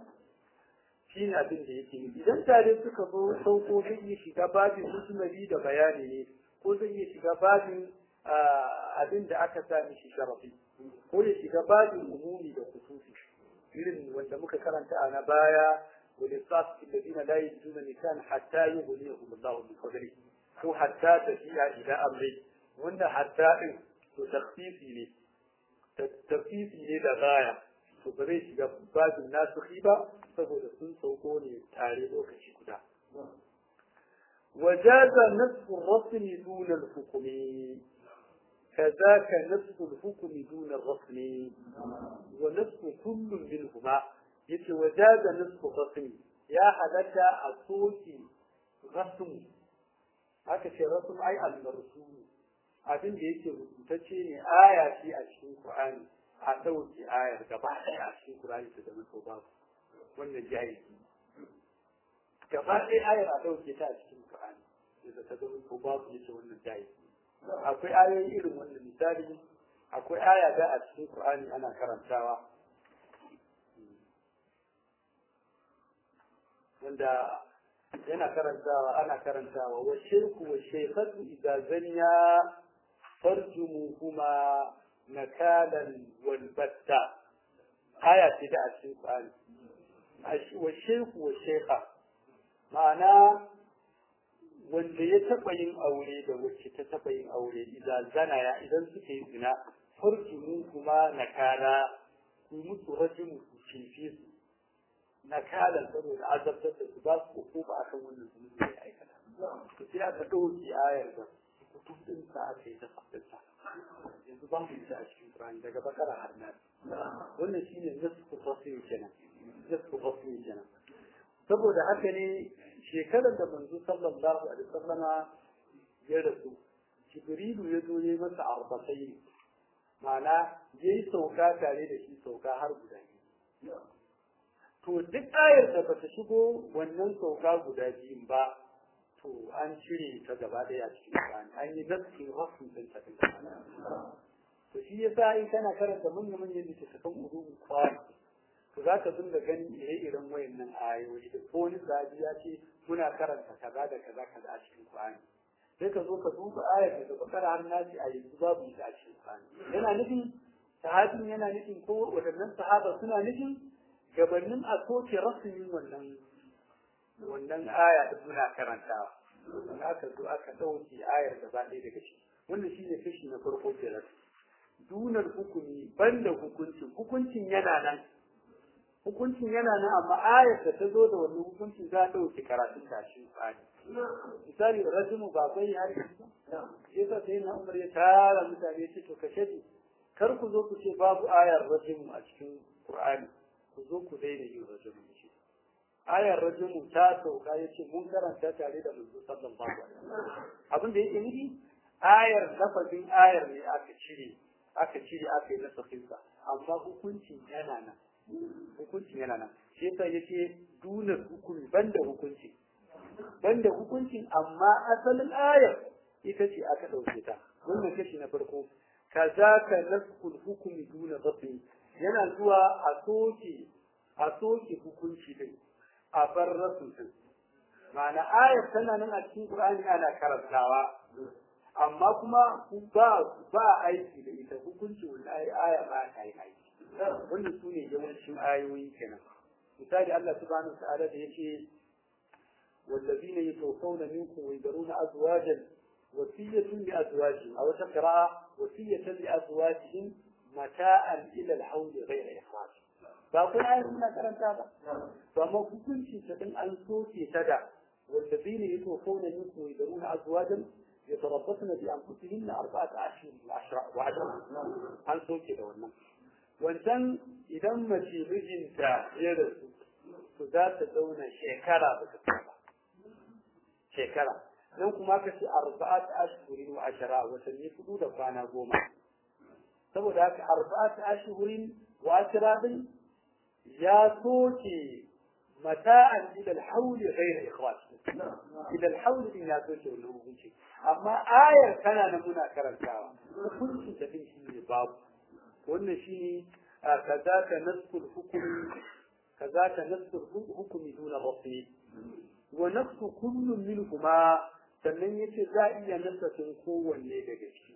shi ne abin da yake idan tare suka zo sauko zai iya shiga babin musulmi da bayani ne ko zai iya shiga babin abin da aka sa mishi sharafi ko ya shiga babin umumi da khususi irin wanda muka karanta a na baya وللصاف الذين لا يجدون نكاحا حتى يغنيهم الله من فضله هو حتى تجيء الى امره وان حتى تخفيفي ne da gaya to ba zai shiga babin nasu ba saboda sun sauko ne tare lokaci guda wajaza nasfu rasmi dun al-hukmi كذاك نصف الحكم دون الرسم ونصف كل منهما yace wajaza nisfu rasmi ya halatta a soki rasm aka ce rasm ai al-marsum abin da yake rubutacce ne aya ce a cikin Qur'ani a dauki ayar gaba ɗaya a cikin Qur'ani ta zama to ba wannan jahili gaba ɗaya ayar a dauke ta a cikin Qur'ani da ta zama to ba yace wannan jahili akwai ayoyi irin wannan misali akwai aya da a cikin Qur'ani ana karantawa wanda yana karantawa ana karantawa wa shirku wa shaykhatu idza zanya farjumuhuma nakalan wal batta aya ce da a cikin Qur'ani wa shirku wa shaykha ma'ana wanda ya taba yin aure da wacce ta taba yin aure idan zanaya idan suke yi zina farjumuhuma nakala ku mutu rajimu ku cifi su nakalan saboda azabtar da su ba su hukuma akan wannan zunubi da aikata to sai aka dauki ayar da kutubin sa aka yi ta fadinta yanzu ba mu yi a cikin Qur'ani daga bakara har nan wannan shine nasku fasli kenan nasku fasli kenan saboda haka ne shekarar da manzo sallallahu alaihi wasallama ya rasu jibrilu ya zo yayi masa arbatai ma'ana yayi sauka tare da shi sauka har guda biyu to duk ayar da bata shigo wannan sauka guda biyun ba to an cire ta gaba daya cikin Qur'ani an yi naskin rasul din ta to shi yasa in kana karanta manyan littattafan ulumul Qur'an to za ka dinga ganin ire-iren wayannan ayoyi da ko wani sahabi ya ce muna karanta kaza da kaza kaza a cikin Qur'ani sai ka zo ka duba ayar da bakara har nasi a yanzu babu ita a cikin Qur'ani yana nufin sahabin yana nufin ko wadannan sahaba suna nufin gabanin a soke rasmin wannan aya da muna karantawa aka zo aka dauke ayar da ba ɗaya daga shi wannan shine kashi na farko kenan dunar hukumi banda hukuncin yana nan amma ayar da ta zo da wannan hukuncin za ta dauke karatun ta shi tsari misali rajimu ba bai har yasa sai na Umar ya tara mutane ce to kashe kar ku zo ku ce babu ayar rajimu a cikin Qur'ani ku zo ku daina yin rajimu ce ayar rajimu ta sauka yace mun karanta tare da manzo sallallahu alaihi wasallam abin da yake nufi ayar lafazin ayar ne aka cire aka yi nasafinsa amma hukuncin yana nan shi yasa yake dunar hukumi banda hukuncin amma asalin ayar ita ce aka dauke ta wannan kashi na farko kazaka nasqul hukmi duna dhabi yana zuwa a soke hukunci din a bar rasul din ma'ana ayar tana nan a cikin Qur'ani ana karantawa amma kuma ba aiki da ita hukunci wallahi aya ba ta yi aiki wannan sune yawancin ayoyi kenan misali Allah subhanahu wa ta'ala da yake والذين يتوفون منكم ويذرون أزواجا وصية لأزواجهم أو تقرأ وصية لأزواجهم متاعا إلى الحول غير إخراج فأقول آية هنا كلام هذا فما كنت تدن أن صوتي تدع والذين يتوفون منكم ويذرون أزواجا يتربصن بأنفسهن 4 أشهر وعشرة عن صوتي دولنا وانسان إذا ما في رجنتا يرسل فذات دون shekara don kuma ka ce 4 ashhurin wa 10 watanni 4 da kwana 10 saboda haka 4 ashhurin wa 10 din ya soke mata'an ila al-hawl ghayr ikhraj ila al-hawl din ya soke wannan hukunci amma ayar kana nan muna karantawa hukunci da din shi ne babu wannan shine kazaka nasqul hukmi duna rafi wa nafsu kullun minhuma sannan yace za iya nasafin kowanne daga cikin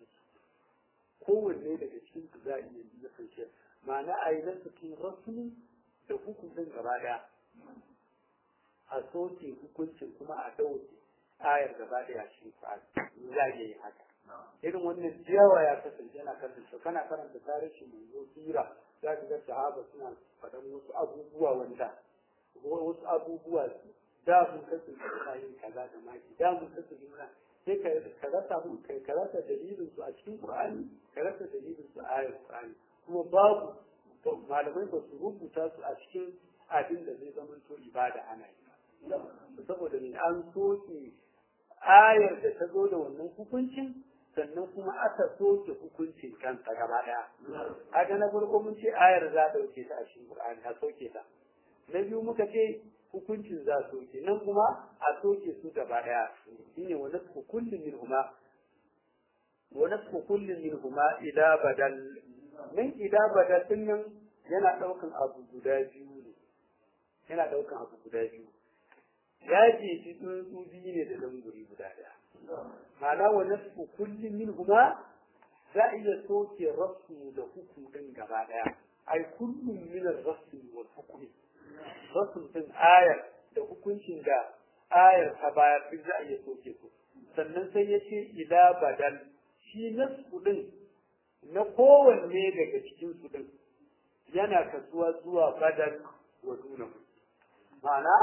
su za iya nasafin shi ma'ana ayi nasafin rasmi da hukuncin gaba daya a soke hukuncin kuma a dauke ayar gaba daya cikin Qur'ani za iya yin haka irin wannan jiyawa ya kasance yana kasance kana karanta tarihi mai zo sira za ka ga sahaba suna faɗan wasu abubuwa da mun kasance suna yin kaza da maki da mun kasance muna sai ka rasa dalilin su a cikin Qur'ani ka rasa dalilin su a ayar Qur'ani kuma babu malamai ba su rubuta su a cikin abin da zai zama to ibada ana yi saboda ne an soke ayar da ta zo da wannan hukuncin sannan kuma aka soke hukuncin kansa gaba daya haka na farko mun ce ayar za ta dauke ta a cikin Qur'ani a soke ta na biyu muka ce hukuncin za su soke nan kuma a soke su gaba daya shine wa nasku kullin minhuma ila badal min ila badal din yana daukan abu guda biyu ya ce shi tsuntsu biyu ne da danguri guda daya ma'ana wa nasku kullin minhuma za a iya soke rasu da hukumin gaba daya ai kullum min ar-rasu wal hukmi rasul din ayar da hukuncin da ayar ta bayar duk za a iya soke su sannan sai ya ce ila badal shi nasu din na kowanne daga cikin su din yana kasuwa zuwa badal wa duna ma'ana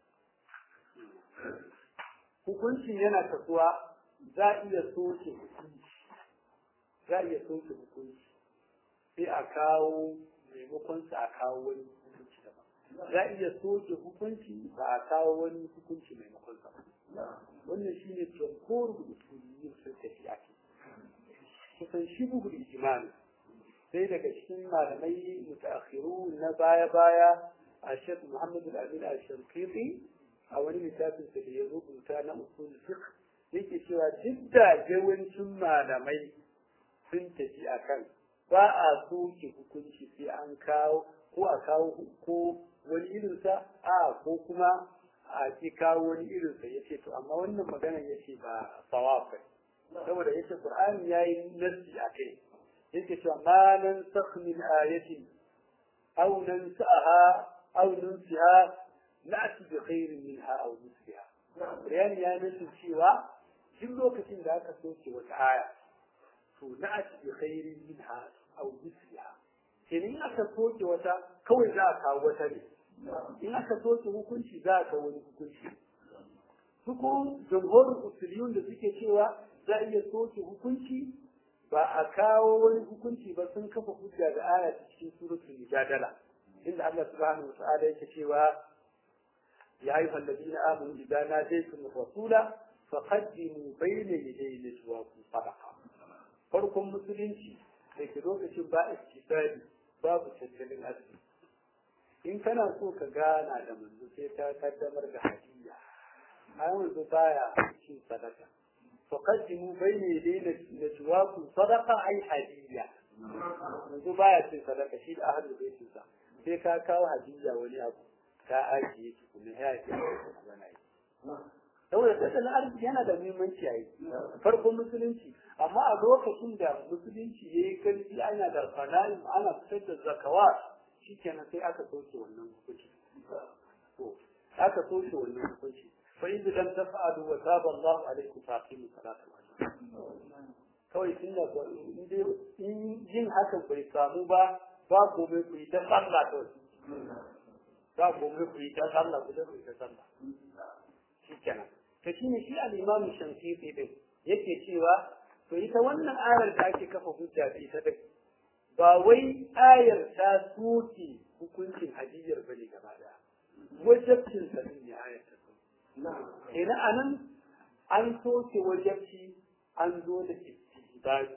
hukuncin yana kasuwa za a iya soke hukunci sai a kawo maimakon sa a kawo wani hukunci daban za a iya soke hukunci ba a kawo wani hukunci maimakon sa wannan shine jumhurul usuliyyin sun tafi ake kusan shi bugu ijmani sai daga cikin malamai mutaakhiru na baya a Sheikh Muhammad al-Amin al-Shanqiti a wani littafin da ya rubuta na usul fiqh yake cewa duk da yawancin malamai sun tafi akan ba a soke hukunci sai an kawo ko a kawo ko wani irinsa ko kuma a ki kawo wani irinsa yace to amma wannan magana yace ba sawab saboda yace Qur'ani yayi nasi akai yake cewa ma nan sakh min ayatin aw nansaha aw nunsiha na'ti bi khairin minha aw nusliha bayani ya nuna cewa duk lokacin da aka soke wata aya to na'ti bi khairin minha aw nusliha kenan in aka soke wata kawai za a kawo wata ne in aka soke hukunci za a kawo wani hukunci su ko jamhurin usuliyun da suke cewa za a iya soke hukunci ba a kawo wani hukunci ba sun kafa hujja da aya cikin suratul mujadala inda Allah subhanahu wa ta'ala yake cewa ya ayyuhal ladina amanu idza nadaytum rasula faqaddimu bayna yaday najwaakum sadaqa farkon musulunci da ke lokacin ba istifadi babu tattalin arziki in kana so ka gana da manzo sai ka kaddamar da hadiyya ai manzo baya cin sadaka faqaddimu bayna yaday najwaakum sadaqa ai hadiyya manzo baya cin sadaka shi da ahlul bait sa sai ka kawo hadiyya wani abu ka ajiye shi kuma ya yi magana yi saboda tattalin arziki yana da muhimmanci a yi farkon musulunci amma a lokacin da musulunci ya yi karfi ana da fanayin ana fitar da zakawa shi kenan sai aka soke wannan hukunci aka soke wannan hukunci fa in lam taf'alu wa taba Allahu alaykum faqimu salata kawai in yin hakan bai samu ba gobe ku yi ta sallah to ba gobe ku yi ta sallah ku yi ta sallah shikenan to shine shi al-Imam Shafi'i din yake cewa to ita wannan ayar da ake kafa hujja da ita din ba wai ayar ta soke hukuncin hadiyar bane gaba daya wajibcin sa ne ayar ta ina anan an soke wajibci an zo da istihbab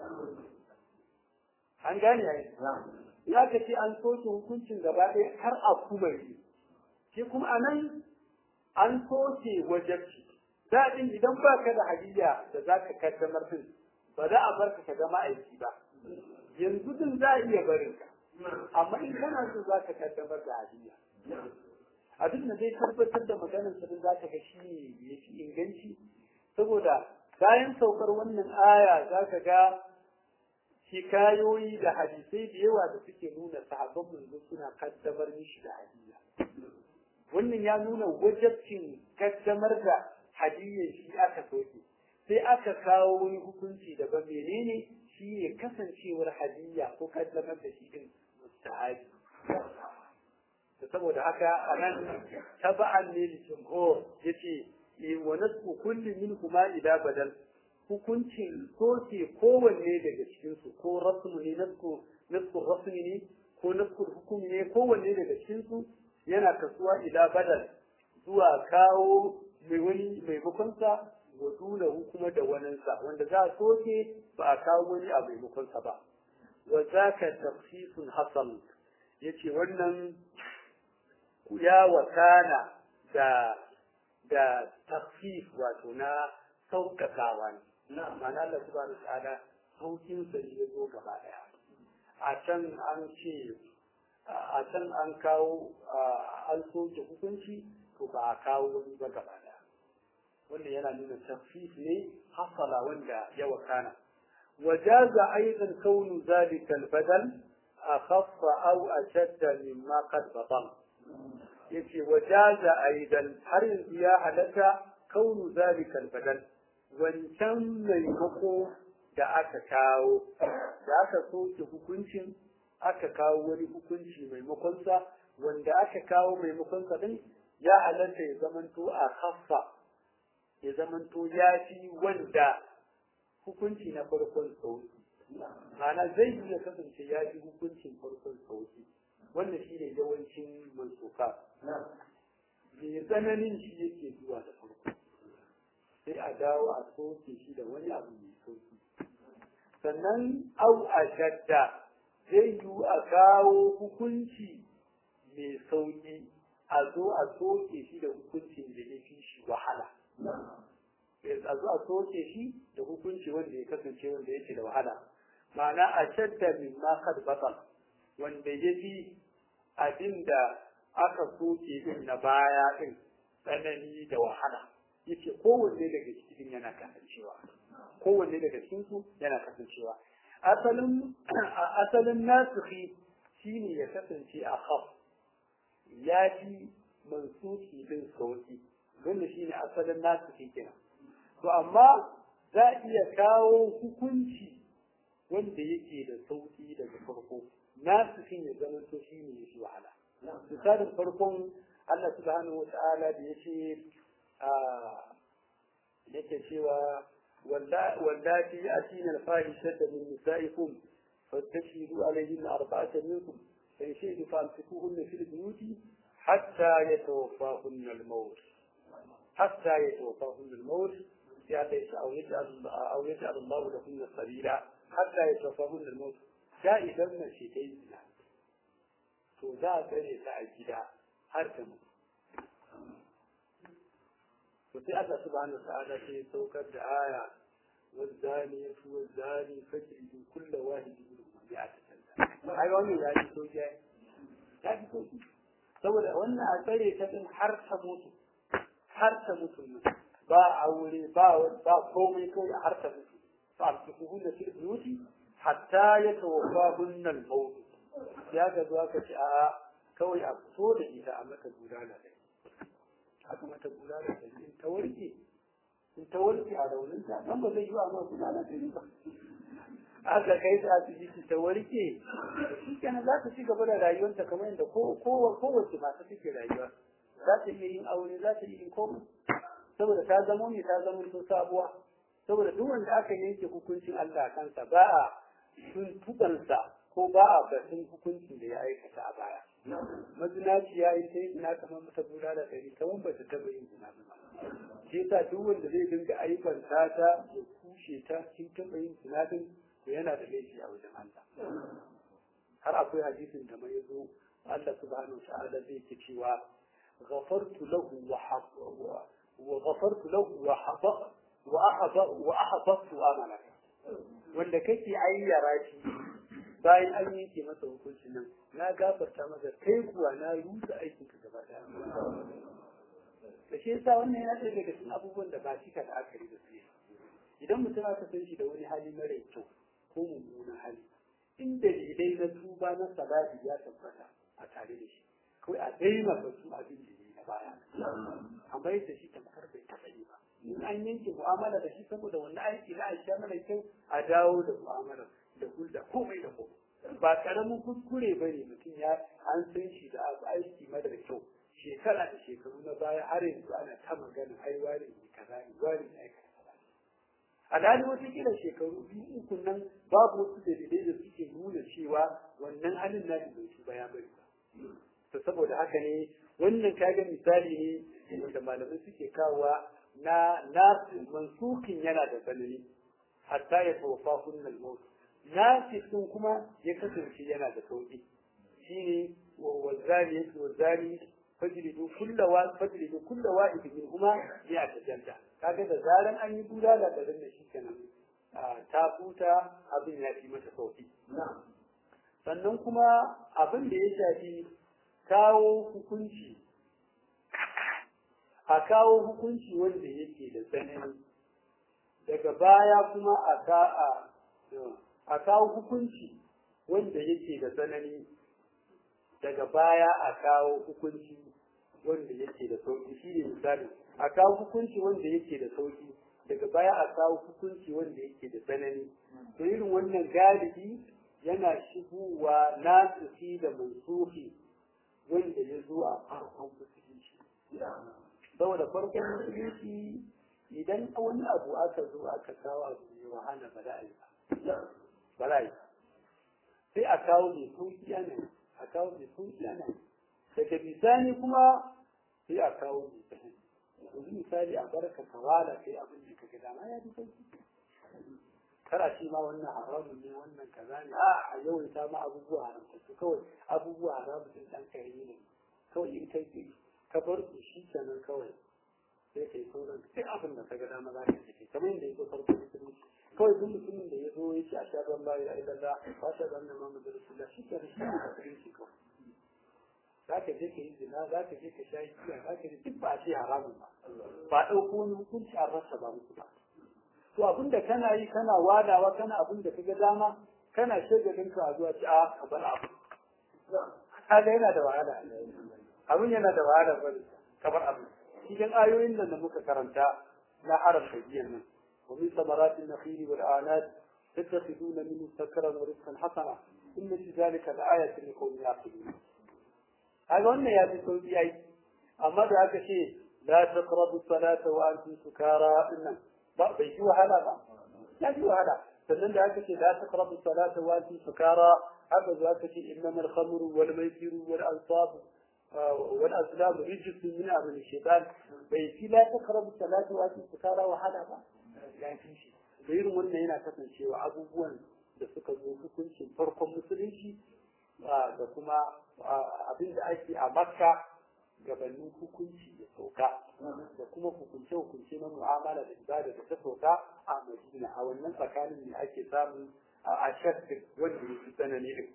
an gane yayi ya ka ce an soke hukuncin gaba ɗaya har a kuma yi shi kuma anan an soke wajabci daɗin idan ba ka da hadiyya da za ka kaddamar din ba za a bar ka ga ma'aiki ba yanzu din za a iya barin ka amma in kana so za ka kaddamar da hadiyya abin da zai tabbatar da maganar sa za ka ga shi ne ya fi inganci saboda bayan saukar wannan aya za ka ga hikayoyi da hadisai da yawa da suke nuna sahabban manzo suna kaddamar mishi da hadiyya wannan ya nuna wajibcin kaddamar da hadiyya shi aka soke sai aka kawo wani hukunci daban menene shi ne kasancewar hadiyya ko kaddamar da shi din mustahabi saboda haka anan taba'an ne jumhur yace wa nasku kulli minhuma ila badal hukuncin soke kowanne daga cikinsu ko rasmu ne nasku rasmi ne ko nasku hukumi ne kowanne daga cikinsu yana kasuwa ila badal zuwa kawo mai wani maimakonsa wa dole kuma da waninsa wanda za a soke ba a kawo wani a maimakonsa ba wa zaka tafsisun hasan yace wannan ya wakana da tafsif wato na sauƙaƙawa ne ma'ana Allah subhanahu wa ta'ala saukin sa ya zo gaba daya a can an kawo an soke hukunci to ba a kawo wani ba gaba daya wannan yana nuna tafsif ne hasala wanda ya wakana wajaza aidan kaunu zalika albadal akhaffa aw ashadda mimma qad batal yace wajaza aidan har yanzu ya halaka kaunu zalika albadal wancan maimako da aka kawo da aka soke hukuncin aka kawo wani hukunci maimakonsa wanda aka kawo maimakonsa din ya halatta ya zamanto a khaffa ya zamanto ya fi wanda hukunci na farkon sauki ma'ana zai iya kasance ya fi hukuncin farkon sauki wanda shi ne yawancin mansuka mai tsananin shi yake zuwa da farko sai a dawo a soke shi da wani abu mai sauki sannan au a shadda zai yi a kawo hukunci mai sauki a zo a soke shi da hukuncin da ya fi shi wahala a zo a soke shi da hukunci wanda ya kasance wanda yake da wahala ma'ana a shadda min ma kad batal wanda ya fi abin da aka soke din na baya din tsanani da wahala yace kowanne daga cikin yana kasancewa kowanne daga cikin su yana kasancewa asalin nasikhi shine ya kasance a khaf ya fi mansuki din sauki wanda shine asalin nasikhi kenan to amma za a iya kawo hukunci wanda yake da sauki daga farko nasikhin ya zama to shine yafi wahala misalin farkon Allah subhanahu wa ta'ala da yace yake cewa wallati atina al-fahishata min nisaikum fastashidu alayhinna arba'atan minkum fa yashidu famsikuhunna fil buyuti hatta yatawaffahunna al-maut ya laysa aw yaj'al Allahu lahunna sabila hatta yatawaffahunna al-maut ya idan mace ta yi zina to za a tsare ta a gida har ta mutu to sai Allah subhanahu wa ta'ala sai saukar da aya wazani fajridu kulla wahidin minhum bi'ati jalda ai wannan ya ji soki ya ji soki saboda wannan a tsare ta din har ta mutu ba aure ba komai kai har ta mutu fa alkuhunna fil buyuti hatta yatawaffahunna al-maut ya ga zuwa ka ce a kawai a fito da ita a mata gudana da aka mata gudana da in ta warke a rauninta dan ba zai yi wa ma gudana da ba aka kai ta asibiti ta warke shi kenan za ta ci gaba da rayuwarta kamar yadda kowace mata take rayuwa za ta iya yin aure za ta iya yin komai saboda ta zama to sabuwa saboda duk wanda aka yanke hukuncin Allah kansa ba a tuntubansa ko ba a batun hukuncin da ya aikata a baya. Mazinaci ya yi sai ina kamar mata bula da ɗari kamar ba ta taɓa yin zina ba. Shi yasa duk wanda zai dinga aibanta ta ya kushe ta kin taɓa yin zina din to yana da laifi a wajen Allah. Har akwai hadisin da mai zo Allah subhanahu wa ta'ala zai ce cewa ghafartu lahu wa ghafartu lahu wa ahbabtu amalaka. Wanda kake ayyara shi bayan an yanke masa hukuncin nan na gafarta masa kai kuwa na rusa aikin ka gaba daya da shi yasa wannan yana ɗaya daga cikin abubuwan da ba shi ka da akari da su idan mutum aka san shi da wani hali mara kyau ko mummunan hali in dalilai na tuba na salati ya tabbata a tare da shi kawai a daina batu abin da ya na baya amma yadda shi tamkar bai taɓa yi ba in an yanke mu'amala da shi saboda wannan aiki na aisha mara kyau a dawo da mu'amalar da hulɗa komai da komai ba karamin kuskure ba ne mutum ya an san shi da abu aiki mara kyau shekara da shekaru na baya har yanzu ana ta magana ai wani ne kaza ne wani ne kaza alhali wata kila shekaru 2-3 nan babu wasu dalilai da suke nuna cewa wannan halin na bai su baya bari ba to saboda haka ne wannan kaga misali ne wanda malamai suke kawowa na mansukin yana da tsanani hatta ya tawaffa kunnal maut nasikin kuma ya kasance yana da sauki shine wazani fajridu kullu wahid minhuma ya tajalla kaga da zaran an yi bulala da dan shi kenan ta huta abin ya fi mata sauki sannan kuma abin da ya shafi kawo hukunci wanda yake da tsanani daga baya kuma a kawo hukunci wanda yake da tsanani daga baya a kawo hukunci wanda yake da sauki shi ne misali a kawo hukunci wanda yake da sauki daga baya a kawo hukunci wanda yake da tsanani to irin wannan galibi yana shigowa nasuki da mansuhi wanda ya zo a farkon musulunci saboda farkon musulunci idan wani abu aka zo aka kawo abu ne wahala ba da ba za a yi sai a kawo mai sauki ana yi a kawo mai sauki ana yi daga bisani kuma sai a kawo mai tsaye yanzu misali a barka ka wala kai abin da ka ga dama ya fi sauki kara shi ma wannan haramun ne wannan kaza ne a yawaita ma abubuwa haramtattu kawai abubuwa haramun din dan kai ne kawai in kai ka bar su shi kenan kawai sai kai sauran sai abin da ka ga dama za ka yi kamar yadda ya zo farko musulunci kawai duk mutumin da ya zo ya ce a shaɗan bayi a ilalla ba shi ɗan da mamadu rasulullah shi kenan shi ne musulunci kawai za ka je ka yi zina za ka je ka sha giya za ka je duk ba a ce haramun ba ba ɗauko wani hukunci an rasa ba musu ba to abinda kana yi kana wadawa kana abin da kaga dama kana shagalin ka zuwa ci a kabar abu kaga yana da wahala abin yana da wahala bane kabar abu cikin ayoyin da muka karanta na haram tabiyan nan wa min samaratin nakhil wal anat tattakhiduna minhu sakaran wa rizqan hasana inna fi zalika laayatin liqawmin yaqilun kaga wannan ya fi sauki ai amma da aka ce la taqrabu salata wa antum sukara inna ba bai yi wahala ba ya yi wahala sannan da aka ce la taqrabu salata wa antum sukara haka zuwa aka ce innamal khamru wal maisiru wal ansab wal azlam rijsun min amali shaytan bai fi la taqrabu salata wa antum sukara wahala ba ya fi shi da irin wannan yana kasancewa abubuwan da suka zo hukuncin farkon musulunci da kuma abin da ake a makka gabanin hukunci da sauka da kuma hukunce-hukunce na mu'amala da ibada da ta sauka a Madina a wannan tsakanin ne ake samu a shakkin wanda ya fi tsanani din.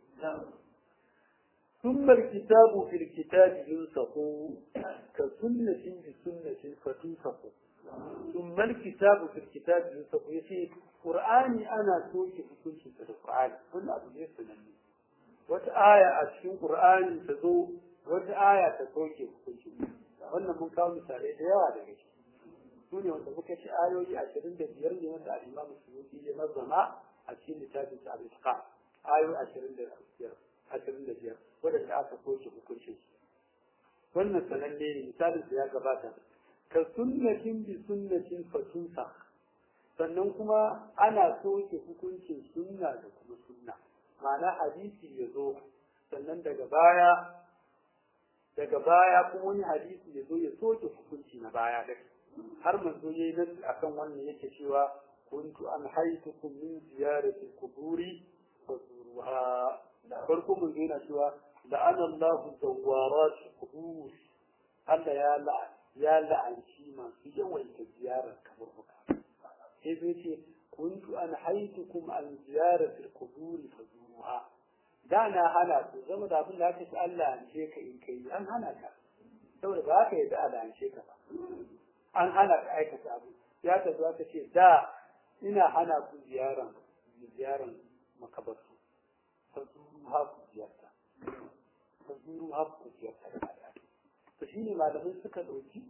ثم الكتاب في الكتاب ينسخ كسنة بسنة فتنسخ ثم الكتاب في الكتاب ينسخ يسي قرآني أنا سوكي في كل شيء في القرآن كل أبو يسنني وتآية أشين قرآني تزو wata aya ta soke hukunci wannan mun kawo misalai da yawa daga shi su ne wanda muka ci ayoyi 25 ne wanda al-Imam Suyuti ya nazama a cikin littafin sa al-Itqan ayoyi 25 wanda aka soke hukuncin su wannan sananne ne misalin da ya gabata ka sunnatin bi sunnatin fatunsa sannan kuma ana soke hukuncin sunna da kuma sunna ma'ana hadisi ya zo sannan daga baya kuma wani hadisi ya zo ya soke hukunci na baya da har manzo yayi nan akan wannan yake cewa kuntu an haytukum min ziyarati kuburi fazuruha farko mun ga yana cewa da anallahu zawarat kubur Allah ya la'anci masu yawaita ziyarar kaburbuka sai zai ce kuntu an haytukum an ziyarati kuburi fazuruha da na hana ku zama da abin da aka ce Allah an ce ka in kai an hana ka saboda ba ka yi da Allah an ce ka ba an hana ka aikata abu ya ka zo ka ce da ina hana ku ziyaran makabartu fazuru ha ku ziyarta to shine malamai suka dauki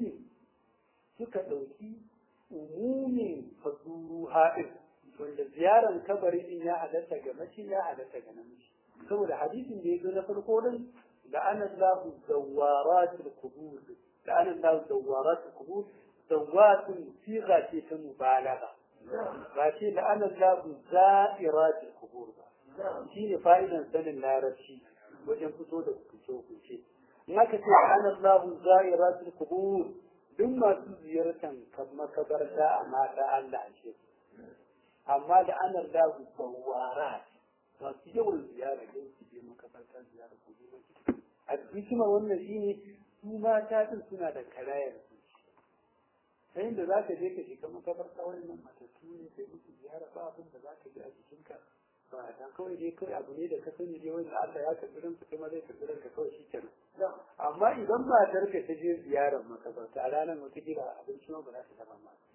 umumin fazuru ha din wanda ziyaran kabari din ya halatta ga mace ya halatta ga namiji saboda hadisin da yake na farko din da anallahu zawaratul qubur da anallahu zawaratul qubur zawatun siga ce ta mubalagha ba ce da anallahu za'iratul qubur ba shine fa'idan sanin larabci wajen fito da hukunce in aka ce anallahu za'iratul qubur duk masu ziyartan makabarta a mata Allah ce amma da ana lagu tsawara masu yawan ziyara don su je makabarta ziyara ko je a hikimar wannan shine su mata din suna da karayar zuci sai da za ka je ka shiga makabarta wannan matattu ne sai musu ziyara ba abin da za ka ji a jikinka ba dan kawai dai kai abu ne da ka sani dai wanda Allah ya karbi ranka kuma zai karbi ranka kawai shikenan amma idan matar ka ta je ziyarar makabarta a ranar wata gida abinci ma ba za ta taba ma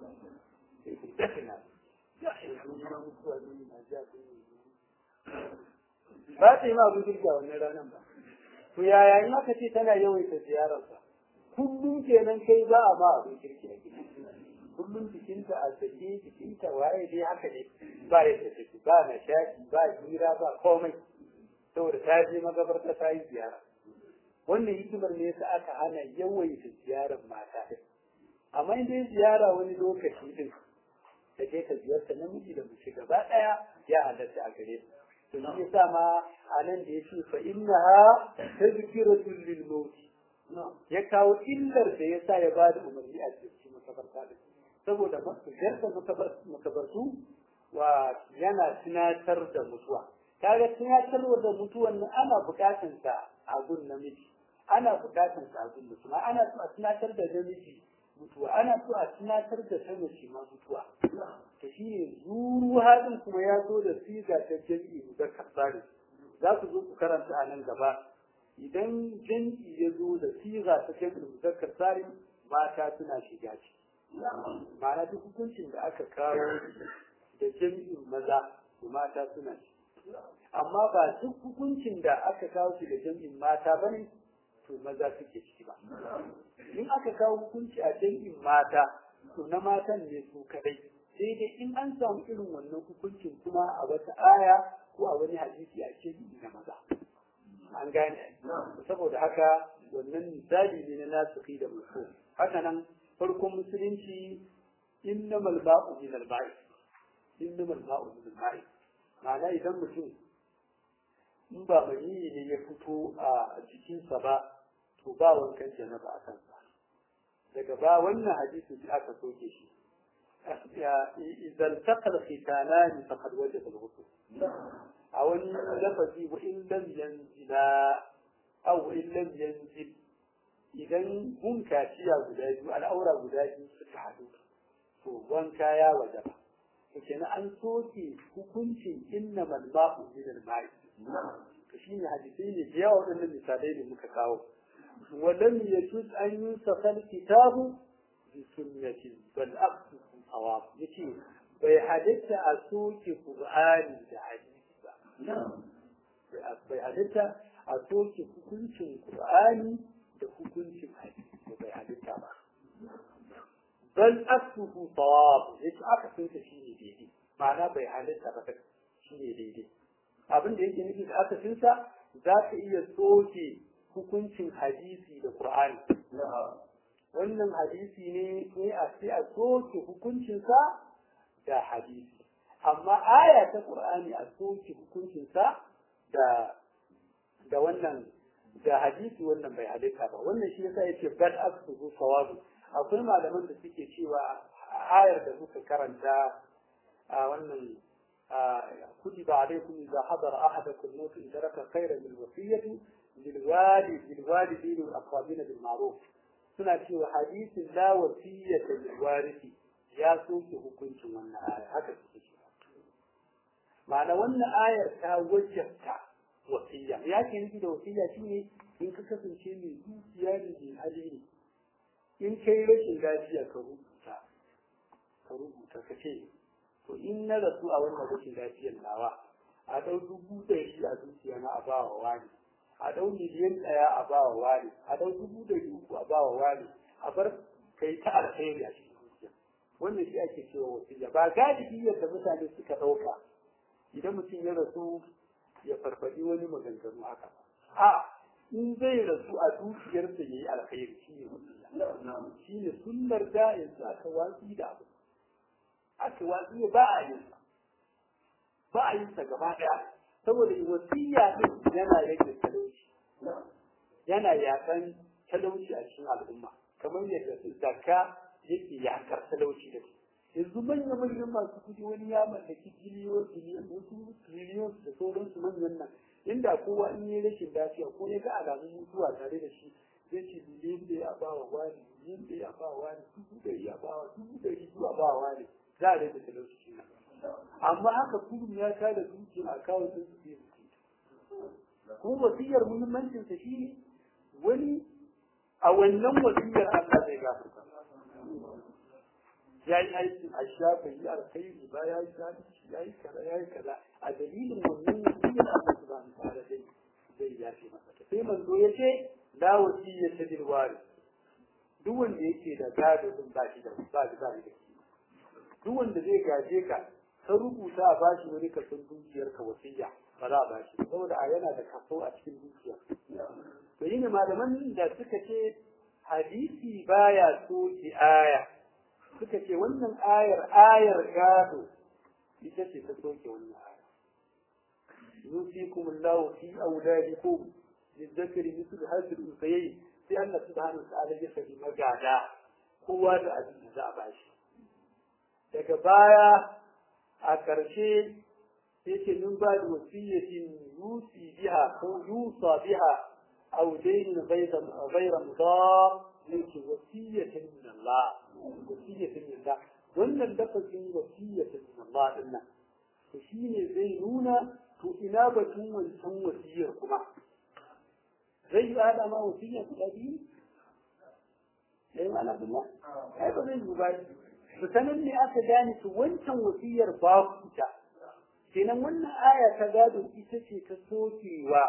ba ta yi ma abin girka wannan ranar ba to yaya in aka ce tana yawaita ziyararsa kullum kenan kai ba a ma abin kirki a gida kullum jikinta a sake jikinta waye dai haka ne ba yadda take ba na shaƙi ba hira ba komai saboda ta je magabarta ta yi ziyara wannan hikimar ne yasa aka hana yawaita ziyarar mata din amma in dai ziyara wani lokaci din da je ka ziyarta namiji da mace gaba ɗaya ya halatta a gare su. To shi yasa ma a nan da yace fa innaha tazkiratun lil maut ya kawo illar da yasa ya bada umarni a cikin makabarta da saboda ziyartar makabartu wa yana tunatar da mutuwa. Kaga tunatar da mutuwan nan ana buƙatar sa a gun namiji, ana buƙatar sa a gun mutum, ana so a tunatar da namiji mutuwa, ana so a tunatar da ta mace ma mutuwa. To shi ne zuru hadin kuma ya zo da siga ta jami'i muzakkar salim. Za ku zo ku karanta a nan gaba. Idan jami'i ya zo da siga ta jami'i muzakkar salim mata suna shiga ciki. Ma'ana duk hukuncin da aka kawo da jami'in maza mata suna ciki. Amma ba duk hukuncin da aka kawo shi da jami'in mata bane to maza suke ciki ba. In aka kawo hukunci a jami'in mata to na matan ne su kadai. Sai dai in an samu irin wannan hukuncin kuma a wata aya ko a wani hadisi a jami'i na maza. An gane. Saboda haka wannan misali ne na nasuki da mutu. Haka nan farkon musulunci innamal ba'u min al-ba'i. Innamal ba'u min al-ba'i. Ma'ana idan mutum in ba maniyi ne ya fito a jikinsa ba to ba wankan janaba a kansa. Daga ba wannan hadisi da aka soke shi. Idan taqal khitanani faqad wajaba al-ghusl. A wani lafazi wa in lam yanzila aw in lam yanzil idan mun kaciya guda biyu al'aura guda biyu suka haɗu to wanka ya wajaba. kenan an soke hukuncin innamal ma'u min al-ma'i to shine hadisi ne da yawa wadannan misalai da muka kawo walam yajuz an yusakha al-kitabu bi sunnati bal aqsu sawab yace bai hadatta a soke qur'ani da hadisi ba bai hadatta a soke hukuncin qur'ani da hukuncin hadisi bai hadatta ba bal asluhu sawab yace aka tunta shi ne daidai ma'ana bai halitta ba shi ne daidai abin da yake nufi da aka tunta za ka iya soke hukuncin hadisi da qur'ani wannan hadisi ne a sai a soke hukuncin sa da hadisi amma aya ta qur'ani a soke hukuncin sa da wannan da hadisi wannan bai halitta ba wannan shi yasa yace bal asluhu sawab akwai malaman da suke cewa ayar da muka karanta a wannan kutiba alaikum idza hadara ahadakum maut in taraka khayran lil wasiyyati lil walidayni wal aqrabin bil ma'ruf suna cewa hadisin la wasiyyata lil warithi ya soke hukuncin wannan aya haka suke cewa ma'ana wannan ayar ta wajabta wasiyya ya ke nufi da wasiyya shine in ka kasance mai dukiya da mai hali ne in kai rashin lafiya ka rubuta ka ce to in na rasu a wannan rashin lafiyar nawa a ɗau 100,000 a zuciya na a bawa wani a ɗau miliyan 1 a bawa wani a ɗau 300,000 a bawa wani a bar kai ta alkhairi a cikin zuciya wannan shi ake cewa wasiya ba galibi yadda mutane suka ɗauka idan mutum ya rasu ya farfaɗi wani maganganu haka a in zai rasu a dukiyarsa ya yi alkhairi shi ne shi ne sunnar da yanzu aka watsi da abu aka watsi ba a yin sa ba a yin sa gaba daya saboda wasiya din yana rage talauci yana yakan talauci a cikin al'umma kamar yadda zakka yake yakar talauci da yanzu manyan masu kudi wani ya mallaki biliyon wasu triliyon da sauransu manyan nan inda kowa in yi rashin lafiya ko ya ga alamun mutuwa tare da shi zai ce miliyan da ya ba wa wani miliyan da ya ba wa wani 100,000 ya ba wa 200,000 zuwa ba wa wani za a rage talauci na amma haka kullum ya kada dukiya a kawo sun su ke kuma wasiyar muhimmancin sa shi wani a wannan wasiyar Allah zai gafarta ya yi aikin a shafa yi alkhairi ba ya yi zalunci ya yi kaza a dalilin wannan wasiyar Allah subhanahu wa ta'ala zai yafe masa sai manzo ya ce la wasiyyata bil warith duk wanda yake da gado din ba shi da duk wanda zai gaje ka ka rubuta a bashi wani kason dukiyar ka wasiyya ba za a bashi saboda a yana da kaso a cikin dukiya to yin malaman da suka ce hadisi baya soke aya suka ce wannan ayar gado ita ce ta soke wannan aya yusikum Allahu fi auladikum lizakari mislu hadhihi al-unsayayn sai Allah subhanahu wa ta'ala ya saki magada kowa da abin da za a bashi daga baya a ƙarshe yake min ba da wasiyyatin yusi biha ko yusa biha aw dayn ghayra mudar yake wasiyyatin min Allah wasiyyatin min Allah wannan lafazin wasiyyatin min Allah din nan to shine zai nuna to ina batun wancan wasiyar kuma zai yi hada ma wasiyya guda biyu sai ma Abdullah ai ba zai yi ba sanan ne aka gane su wancan wasiyar babu ta kenan wannan aya ta gado ita ce ta sokewa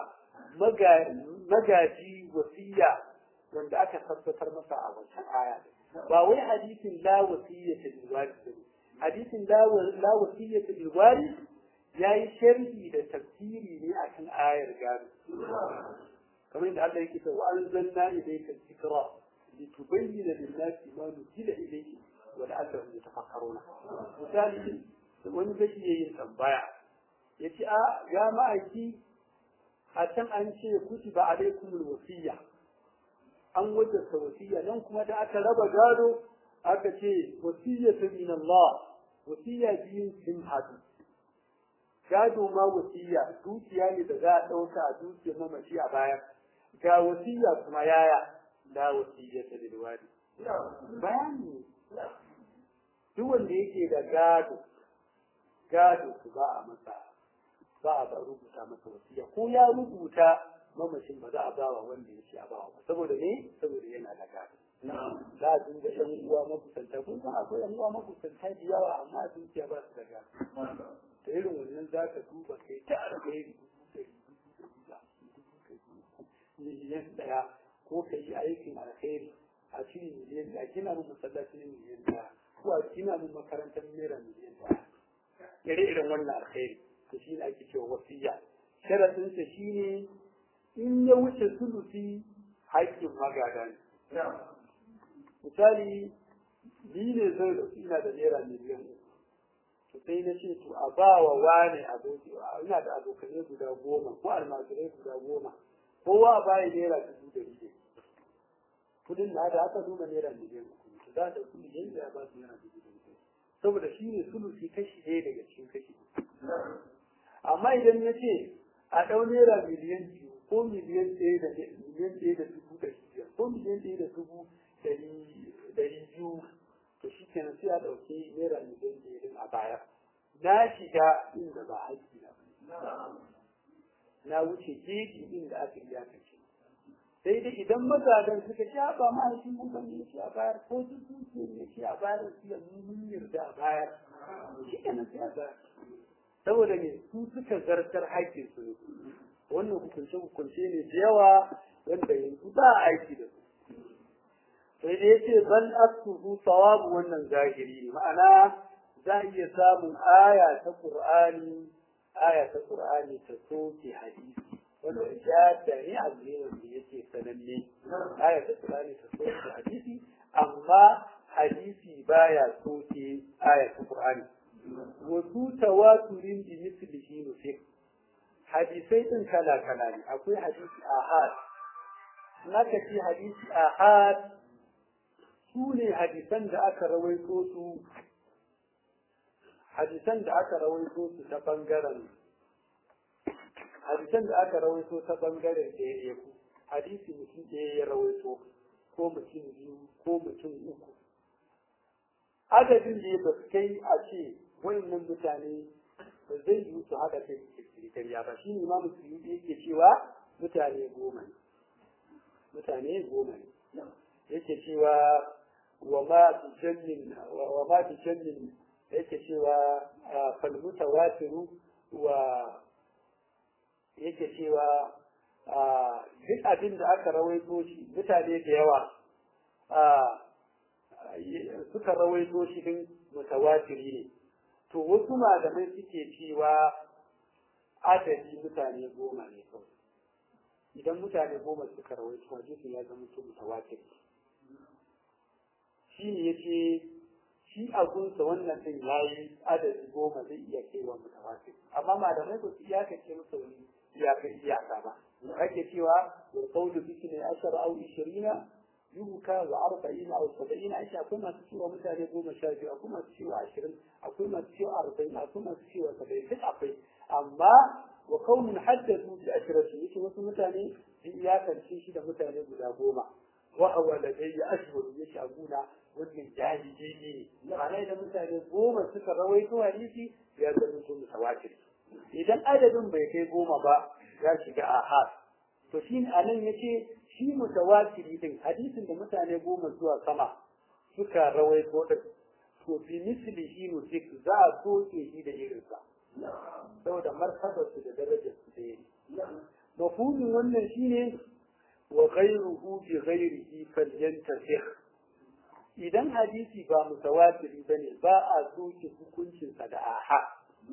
magaji wasiya wanda aka tabbatar masa a wancan aya ba wai hadisin la wasiyata lil warith hadisin la wasiyata lil warith yayi sharhi da tafsiri ne akan ayar gado kamar yadda Allah yake cewa anzalna ilayka dhikra litubayyana lin-nasi ma nuzila ilayhi wa la'allahum yatafakkaruna misali wani zai iya yin tambaya ya ce a ya ma'aiki a can an ce kutiba alaikumul wasiyya an wajabta wasiyya nan kuma da aka raba gado aka ce wasiyyatu min Allah wasiyya biyun sun hadu gado ma wasiyya dukiya ne da za a ɗauka a dukiyar mamaci a baya ga wasiyya kuma yaya la wasiyyata lil wali bayani duk wanda yake da gado su ba a masa ba a rubuta masa wasiya ko ya rubuta mamacin ba za a ba wa wanda yake a bawa ba saboda ne saboda yana da gado za a dinga yan uwa makusanta kun san akwai yan uwa makusanta da yawa amma dukiya ba su da gado da irin wannan za ka duba kai ta alheri miliyan ɗaya ko ka yi aikin alheri a cikin miliyan ɗaya gina mu masallaci miliyan ɗaya ko a gina mu makarantar naira miliyan ɗaya ire-iren wannan alheri to shi ne ake cewa wasiya sharaɗinsa shi ne in ya wuce sulusi haƙƙin magada ne misali ni ne zai da ina da naira miliyan to sai na ce to a ba wa wane aboki ina da abokanai guda 10 ko almajirai guda 10 kowa a baya naira 100 kudin da aka nuna naira miliyan 3 to za ta kudi yanda ya ba su naira 100 saboda shi ne sulusi kashi ɗaya daga cikin kashi amma idan na ce a ɗau naira miliyan 2 ko miliyan 1 da miliyan 1 da dubu 500 ko miliyan 1 da dubu 200 to shi kenan sai a ɗauki naira miliyan 1 a baya na shiga inda ba haƙƙi na na wuce keji inda aka yi kace sai dai idan magadan suka sha ba mahaifin mu ban yi a bayar ko duk ne shi a bayar su yanzu mun yarda a bayar shi kenan sai a bayar saboda ne su suka zartar haƙƙin su ne wannan hukunce ne da yawa wanda yanzu ba a aiki da su sai dai yace bal asuhu sawabu wannan zahiri ne ma'ana za a iya samun aya ta Qur'ani ta soke hadisi wanda ya da ni a da yake sananne aya ta Qur'ani ta soke hadisi amma hadisi baya soke aya ta Qur'ani wasu tawaturin bi mislihi nusik hadisai din kala ne akwai hadisi ahad naka ce hadisi ahad su ne hadisan da aka rawaito su ta bangaren ɗaya ku hadisi mutum ɗaya ya rawaito ko mutum biyu ko mutum uku adadin da ba su kai a ce wannan mutane ba zai yi su haɗa kai kirkiriya ba shi ne ma musulmi yake cewa mutane goma ne yake cewa wa ma fi jannin yake cewa falmuta watiru wa yake cewa duk abin da aka rawaito shi mutane da yawa suka rawaito shi din mutawatiri ne to wasu malamai suke cewa adadi mutane 10 ne kawai idan mutane 10 suka rawaito hadisin ya zama mutawatiri shi ne yace shi a gunsa wannan din yayi adadi 10 zai iya kaiwa mutawatir amma malamai ba su iyakace masa wani iyaka ba ake cewa wa qawlu bi 12 aw 20 yuka wa 40 aw 70 aisha akwai masu cewa mutane 12 akwai masu cewa 20 akwai masu cewa 40 akwai masu cewa 70 duk akwai amma wa qawmun haddathu bi ashrati yake wasu mutane sun iyakance shi da mutane guda 10 wa awladai ashhur yake abuna wannan jahili ne ma'ana da mutane 10 suka rawaito hadisi ya zama su mutawatir idan adadin bai kai 10 ba ya shiga ahad to shi anan yace shi mutawatiri din hadisin da mutane 10 zuwa sama suka rawaito din to bi mislihi nutik za a soke shi da irinsa saboda martabar su da darajar su da yake mafhumin wannan shine wa ghayruhu bi ghayrihi falyantasih idan hadisi ba mutawatiri bane ba a soke hukuncin sa da aha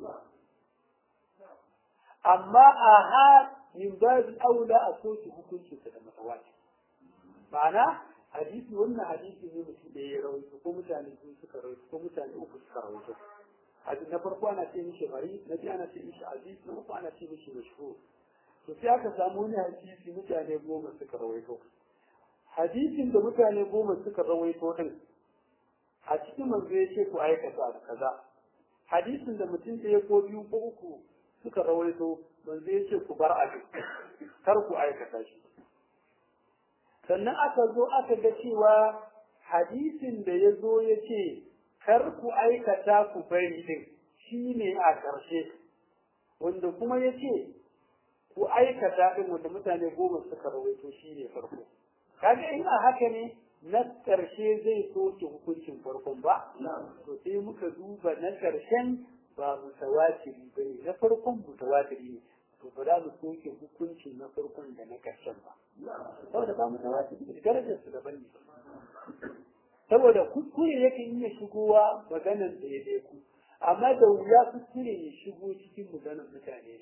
amma aha min babu aula a soke hukuncin sa da mutawatir ma'ana hadisi wannan hadisi ne mutum da ya rawaito ko mutane biyu suka rawaito ko mutane uku suka rawaito hadisi na farko ana ce mishi bari na biyu ana ce mishi aziz na uku ana ce mishi mashhur to sai aka samu wani hadisi mutane 10 suka rawaito hadisin da mutane 10 suka rawaito din a cikin manzo ya ce ku aikata kaza hadisin da mutum ɗaya ko biyu ko uku suka rawaito manzo ya ce ku bar abin kar ku aikata shi sannan aka zo aka ga cewa hadisin da ya zo ya ce kar ku aikata ku bari din shi ne a ƙarshe wanda kuma ya ce ku aikata din wanda mutane 10 suka rawaito shi ne farko kaga in a haka ne na ƙarshe zai soke hukuncin farkon ba to sai muka duba na ƙarshen ba mutawatiri bane na farkon mutawatiri ne to ba za mu soke hukuncin na farkon da na ƙarshen ba saboda ba mutawatiri darajar su daban ne saboda kuskure yake iya shigowa maganar da ya dai ku amma da wuya kuskure ya shigo cikin maganar mutane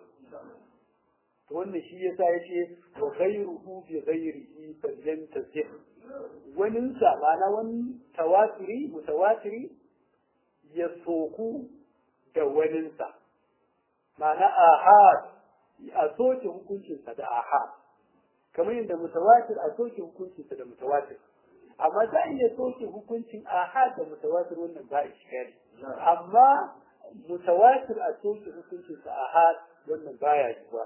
to wannan shi yasa yace wa ghayruhu bi ghayrihi falyantasih wani sa ma'ana wani mutawatiri ya soku da wani sa ma'ana ahad a soke hukuncin sa da ahad kamar yadda mutawatir a soke hukuncin sa da mutawatir amma za a iya soke hukuncin ahad da mutawatir wannan ba iskari amma mutawatir a soke hukuncin sa ahad wannan baya yiwa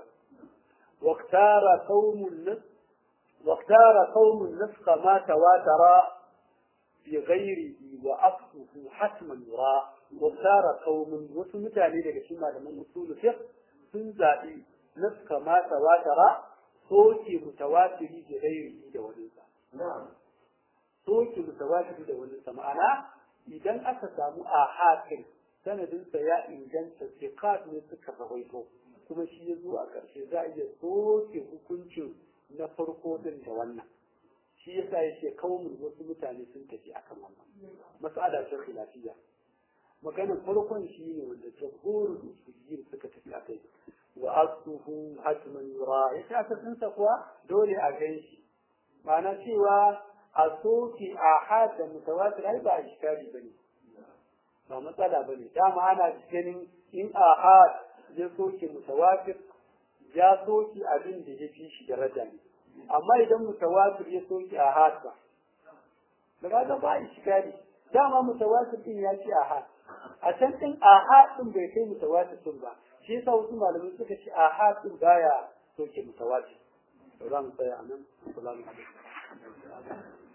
واختار قوم النسخ ما تواتر بغيره وأصله حتما يرى واختار قوم وسمتاني daga cikin malaman usul fiqh sun zabi nafka ma tawatara soke mutawatiri da gairi da wani sa soke mutawatiri da wani sa ma'ana idan aka samu ahadin sanadin sa ya inganta siqat ne suka rawaito kuma shi ya zo a ƙarshe za a iya soke hukuncin na farko din da wannan shi yasa yake kaumun wasu mutane sun tafi akan wannan mas'ala ta khilafiyya maganar farkon shi ne wanda jamhurul usuliyyin suka tafi akai wa asluhu hatman yura yasa aka tsinsa kuwa dole a ganshi ma'ana cewa a soke ahad da mutawatir ai ba iskari bane ba matsala bane dama ana ganin in ahad ya soke mutawatir ya soke abin da ya fi shi daraja ne amma idan mutawatir ya soke ahad ba daga ba iskari dama mutawatir din ya ci ahad a can din ahad din bai kai mutawatir din ba shi yasa wasu malamai suka ce ahad din baya soke mutawatir to za mu tsaya anan assalamu alaikum